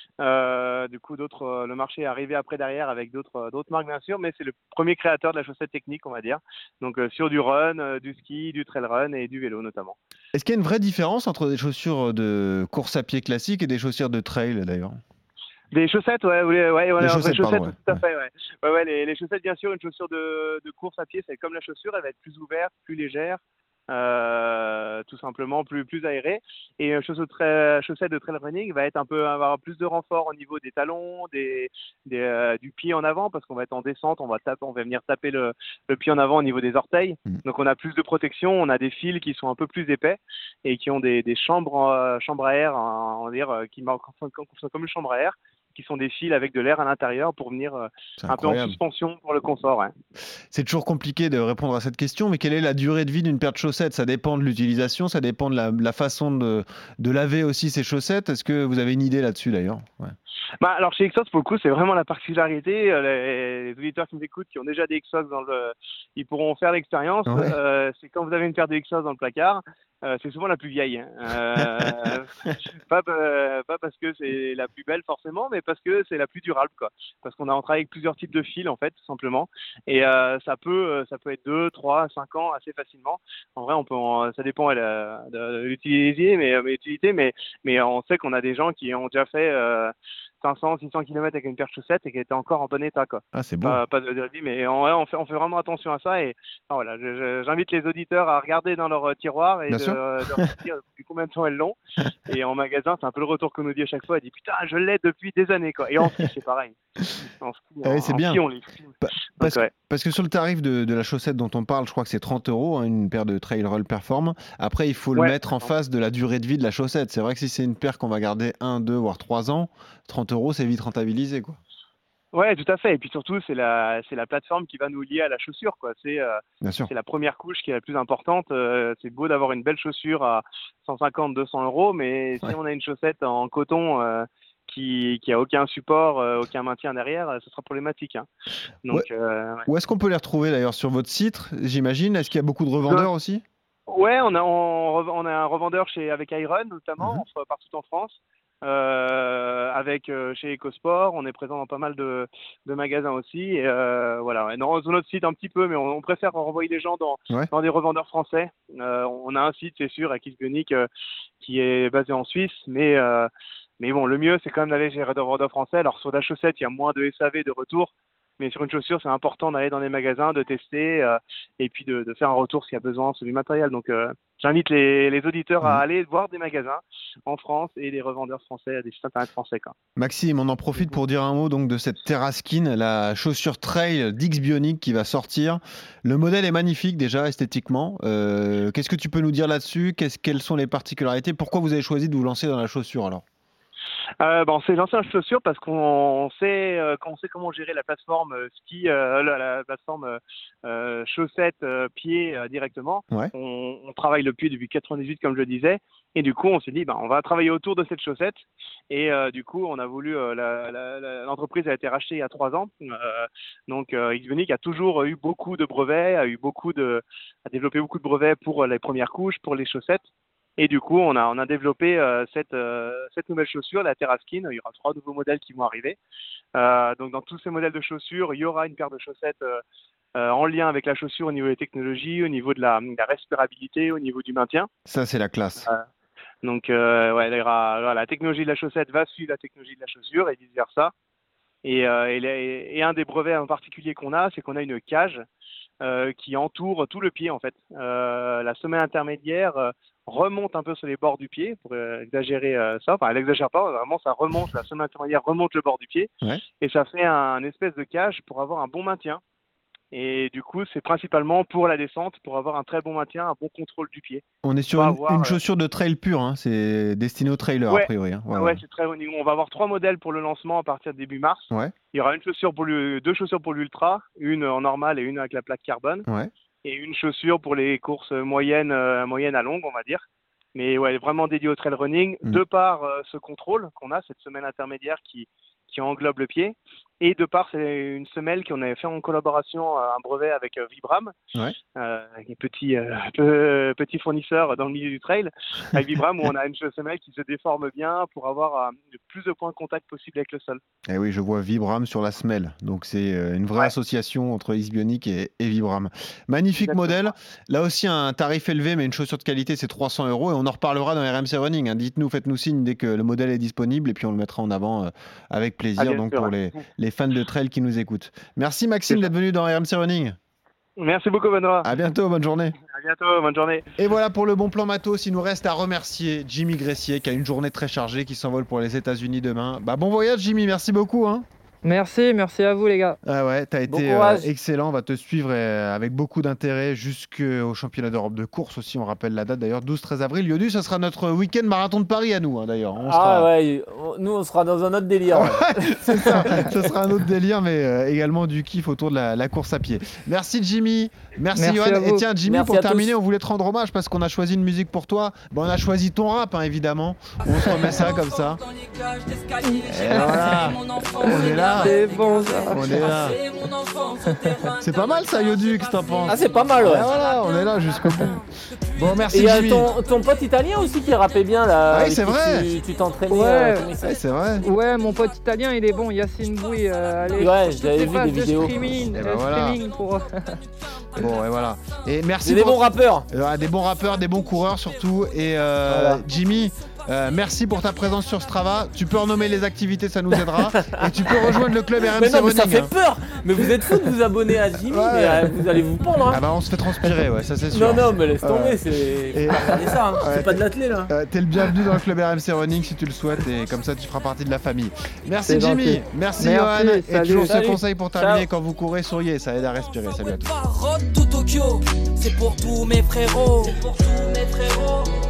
Du coup, le marché est arrivé après derrière avec d'autres marques bien sûr, mais c'est le premier créateur de la chaussette technique on va dire. Donc sur du run, du ski, du trail run et du vélo notamment. Est-ce qu'il y a une vraie différence entre des chaussures de course à pied classiques et des chaussures de trail d'ailleurs ? Des chaussettes, ouais, Les chaussettes, pardon, ouais. tout à fait, ouais. Ouais, les chaussettes, bien sûr, une chaussure de course à pied, c'est comme la chaussure, elle va être plus ouverte, plus légère, tout simplement plus aérée. Et une chaussette de trail running va avoir plus de renfort au niveau des talons, du pied en avant, parce qu'on va être en descente, on va venir taper le pied en avant au niveau des orteils. Donc on a plus de protection, on a des fils qui sont un peu plus épais et qui ont des chambres à air, on va dire, qui sont comme une chambre à air, qui sont des fils avec de l'air à l'intérieur pour venir un peu en suspension pour le confort. Ouais. C'est toujours compliqué de répondre à cette question, mais quelle est la durée de vie d'une paire de chaussettes ? Ça dépend de l'utilisation, ça dépend de la façon de laver aussi ces chaussettes. Est-ce que vous avez une idée là-dessus d'ailleurs ? Ouais. Alors chez Xox, pour le coup, c'est vraiment la particularité. Les auditeurs qui nous écoutent, qui ont déjà des Xox ils pourront faire l'expérience. Ouais. C'est quand vous avez une paire de Xox dans le placard, c'est souvent la plus vieille. Pas parce que c'est la plus belle forcément, mais parce que c'est la plus durable, quoi. Parce qu'on travaille avec plusieurs types de fils en fait, tout simplement. Et ça peut être 2, 3, 5 ans assez facilement. En vrai, ça dépend de l'utilité, mais on sait qu'on a des gens qui ont déjà fait 500, 600 km avec une paire de chaussettes et qui étaient encore en bon état, quoi. Ah, c'est beau. Pas de vie, mais on fait vraiment attention à ça. Et voilà, j'invite les auditeurs à regarder dans leur tiroir et de dire depuis combien de temps elles l'ont. Et en magasin, c'est un peu le retour qu'on nous dit à chaque fois. Elle dit putain, je l'ai depuis des années, quoi. Et en ski, c'est pareil. En ski, c'est bien. Ski, on les ski. Parce que sur le tarif de la chaussette dont on parle, je crois que c'est 30 €, hein, une paire de Trail Roll Perform. Après, il faut le mettre en face de la durée de vie de la chaussette. C'est vrai que si c'est une paire qu'on va garder 1, 2, voire 3 ans, 30 €, c'est vite rentabilisé, quoi. Ouais, tout à fait. Et puis surtout, c'est la plateforme qui va nous lier à la chaussure, quoi. C'est la première couche qui est la plus importante. C'est beau d'avoir une belle chaussure à 150, 200 €, mais si on a une chaussette en coton qui a aucun support, aucun maintien derrière, ce sera problématique, hein. Donc, Où est-ce qu'on peut les retrouver d'ailleurs sur votre site, j'imagine? Est-ce qu'il y a beaucoup de revendeurs aussi? Ouais, on a un revendeur avec Iron notamment, partout en France. Chez EcoSport, on est présent dans pas mal de magasins aussi. Et voilà, non, sur notre site un petit peu, mais on préfère renvoyer les gens dans des revendeurs français. On a un site, c'est sûr, avec Isbionic, qui est basé en Suisse, mais bon, le mieux, c'est quand même d'aller chez les revendeurs français. Alors sur la chaussette, il y a moins de SAV de retour. Mais sur une chaussure, c'est important d'aller dans les magasins, de tester et puis de faire un retour s'il y a besoin sur du matériel. Donc, j'invite les auditeurs à aller voir des magasins en France et des revendeurs français, des sites internet français, quoi. Maxime, on en profite pour dire un mot donc de cette Terraskin, la chaussure trail d'X-Bionic qui va sortir. Le modèle est magnifique déjà esthétiquement. Qu'est-ce que tu peux nous dire là-dessus? Quelles sont les particularités? Pourquoi vous avez choisi de vous lancer dans la chaussure alors? On s'est lancé en chaussure parce qu'on sait comment gérer la plateforme ski, la plateforme chaussette pied directement. Ouais. On travaille le pied depuis 98 comme je le disais, et du coup on s'est dit on va travailler autour de cette chaussette, et du coup on a voulu l'entreprise a été rachetée il y a 3 ans, donc X-Bionic a toujours eu beaucoup de brevets, a développé beaucoup de brevets pour les premières couches, pour les chaussettes. Et du coup, on a développé cette nouvelle chaussure, la Terraskin. Il y aura 3 nouveaux modèles qui vont arriver. Donc, dans tous ces modèles de chaussures, il y aura une paire de chaussettes en lien avec la chaussure au niveau des technologies, au niveau de la respirabilité, au niveau du maintien. Ça, c'est la classe. Donc, la technologie de la chaussette va suivre la technologie de la chaussure et vice-versa. Et un des brevets en particulier qu'on a, c'est qu'on a une cage qui entoure tout le pied, en fait. La semelle intermédiaire remonte un peu sur les bords du pied pour exagérer ça. Enfin, elle n'exagère pas, vraiment ça remonte, la semelle intermédiaire remonte le bord du pied, et ça fait un espèce de cage pour avoir un bon maintien. Et du coup, c'est principalement pour la descente, pour avoir un très bon maintien, un bon contrôle du pied. On est sur une chaussure de trail pure, hein. C'est destiné aux trailers a priori. Hein. C'est très haut niveau. On va avoir 3 modèles pour le lancement à partir de début mars. Ouais. Il y aura 2 chaussures pour l'ultra, une en normal et une avec la plaque carbone. Ouais. Et une chaussure pour les courses moyennes à longues, on va dire. Mais vraiment dédiée au trail running, de par ce contrôle qu'on a, cette semelle intermédiaire qui englobe le pied, et de par c'est une semelle qu'on avait fait en collaboration, un brevet avec Vibram, petit fournisseur dans le milieu du trail, avec Vibram, où on a une semelle qui se déforme bien pour avoir le plus de points de contact possible avec le sol. Et oui, je vois Vibram sur la semelle, donc c'est une vraie association entre X-Bionic et Vibram. Magnifique modèle, là aussi un tarif élevé, mais une chaussure de qualité, c'est 300 €, et on en reparlera dans RMC Running, hein. Dites-nous, faites-nous signe dès que le modèle est disponible, et puis on le mettra en avant avec plaisir, donc pour les fans de trail qui nous écoutent. Merci Maxime d'être venu dans RMC Running. Merci beaucoup Benoît. À bientôt, bonne journée. À bientôt, bonne journée. Et voilà pour le bon plan matos. Il nous reste à remercier Jimmy Gressier qui a une journée très chargée, qui s'envole pour les États-Unis demain. Bon voyage Jimmy, merci beaucoup. Merci à vous les gars. Ah ouais, t'as été excellent, on va te suivre avec beaucoup d'intérêt jusqu'au championnat d'Europe de course aussi, on rappelle la date d'ailleurs, 12-13 avril. Yodu, ça sera notre week-end marathon de Paris à nous d'ailleurs. Nous on sera dans un autre délire. C'est ça, ça sera un autre délire, mais également du kiff autour de la course à pied. Merci Jimmy, merci Johan. Et tiens Jimmy, pour terminer, on voulait te rendre hommage parce qu'on a choisi une musique pour toi. On a choisi ton rap évidemment, on se remet ça comme ça. Et voilà, on est là. là. C'est bon ça. On est là. C'est pas mal ça, Yodu, qu'est-ce que t'en penses? Ah, c'est pas mal, ouais. Ah, voilà, on est là jusqu'au bout. Bon, merci Et il y a Jimmy. ton pote italien aussi qui rappait bien là. Ah oui, avec c'est qui vrai. Tu t'entraînais. Ouais. comment il s'appelle Ouais, c'est vrai. Ouais, mon pote italien, il est bon, Yacine Bouy. Allez, Ouais, toutes j'avais les vu phases des de vidéos. Streaming, Et ben voilà. streaming pour. Bon, et voilà. Et merci C'est des pour- bons rappeurs. Des bons rappeurs, des bons coureurs surtout. Et Voilà. Jimmy, merci pour ta présence sur Strava. Tu peux renommer les activités, ça nous aidera. Et tu peux rejoindre le club RMC Mais non, mais ça Running, fait hein. peur. Mais vous êtes fous de vous abonner à Jimmy, Ouais. mais vous allez vous pendre. Hein. Ah bah on se fait transpirer, ouais, ça c'est sûr. Non, mais laisse tomber, Ouais. c'est. Et- Faut pas regarder ça, hein. Ouais, C'est pas de l'athlé là. T'es le bienvenu dans le club RMC Running si tu le souhaites et comme ça tu feras partie de la famille. Merci C'est Jimmy, gentil. merci Merci, Johan. Et salut. toujours ce Salut. conseil pour terminer, Ciao. quand vous courez, souriez, ça aide à respirer. Salut à tous. Tout Tokyo, c'est pour tous mes frérots. C'est pour tous mes frérots.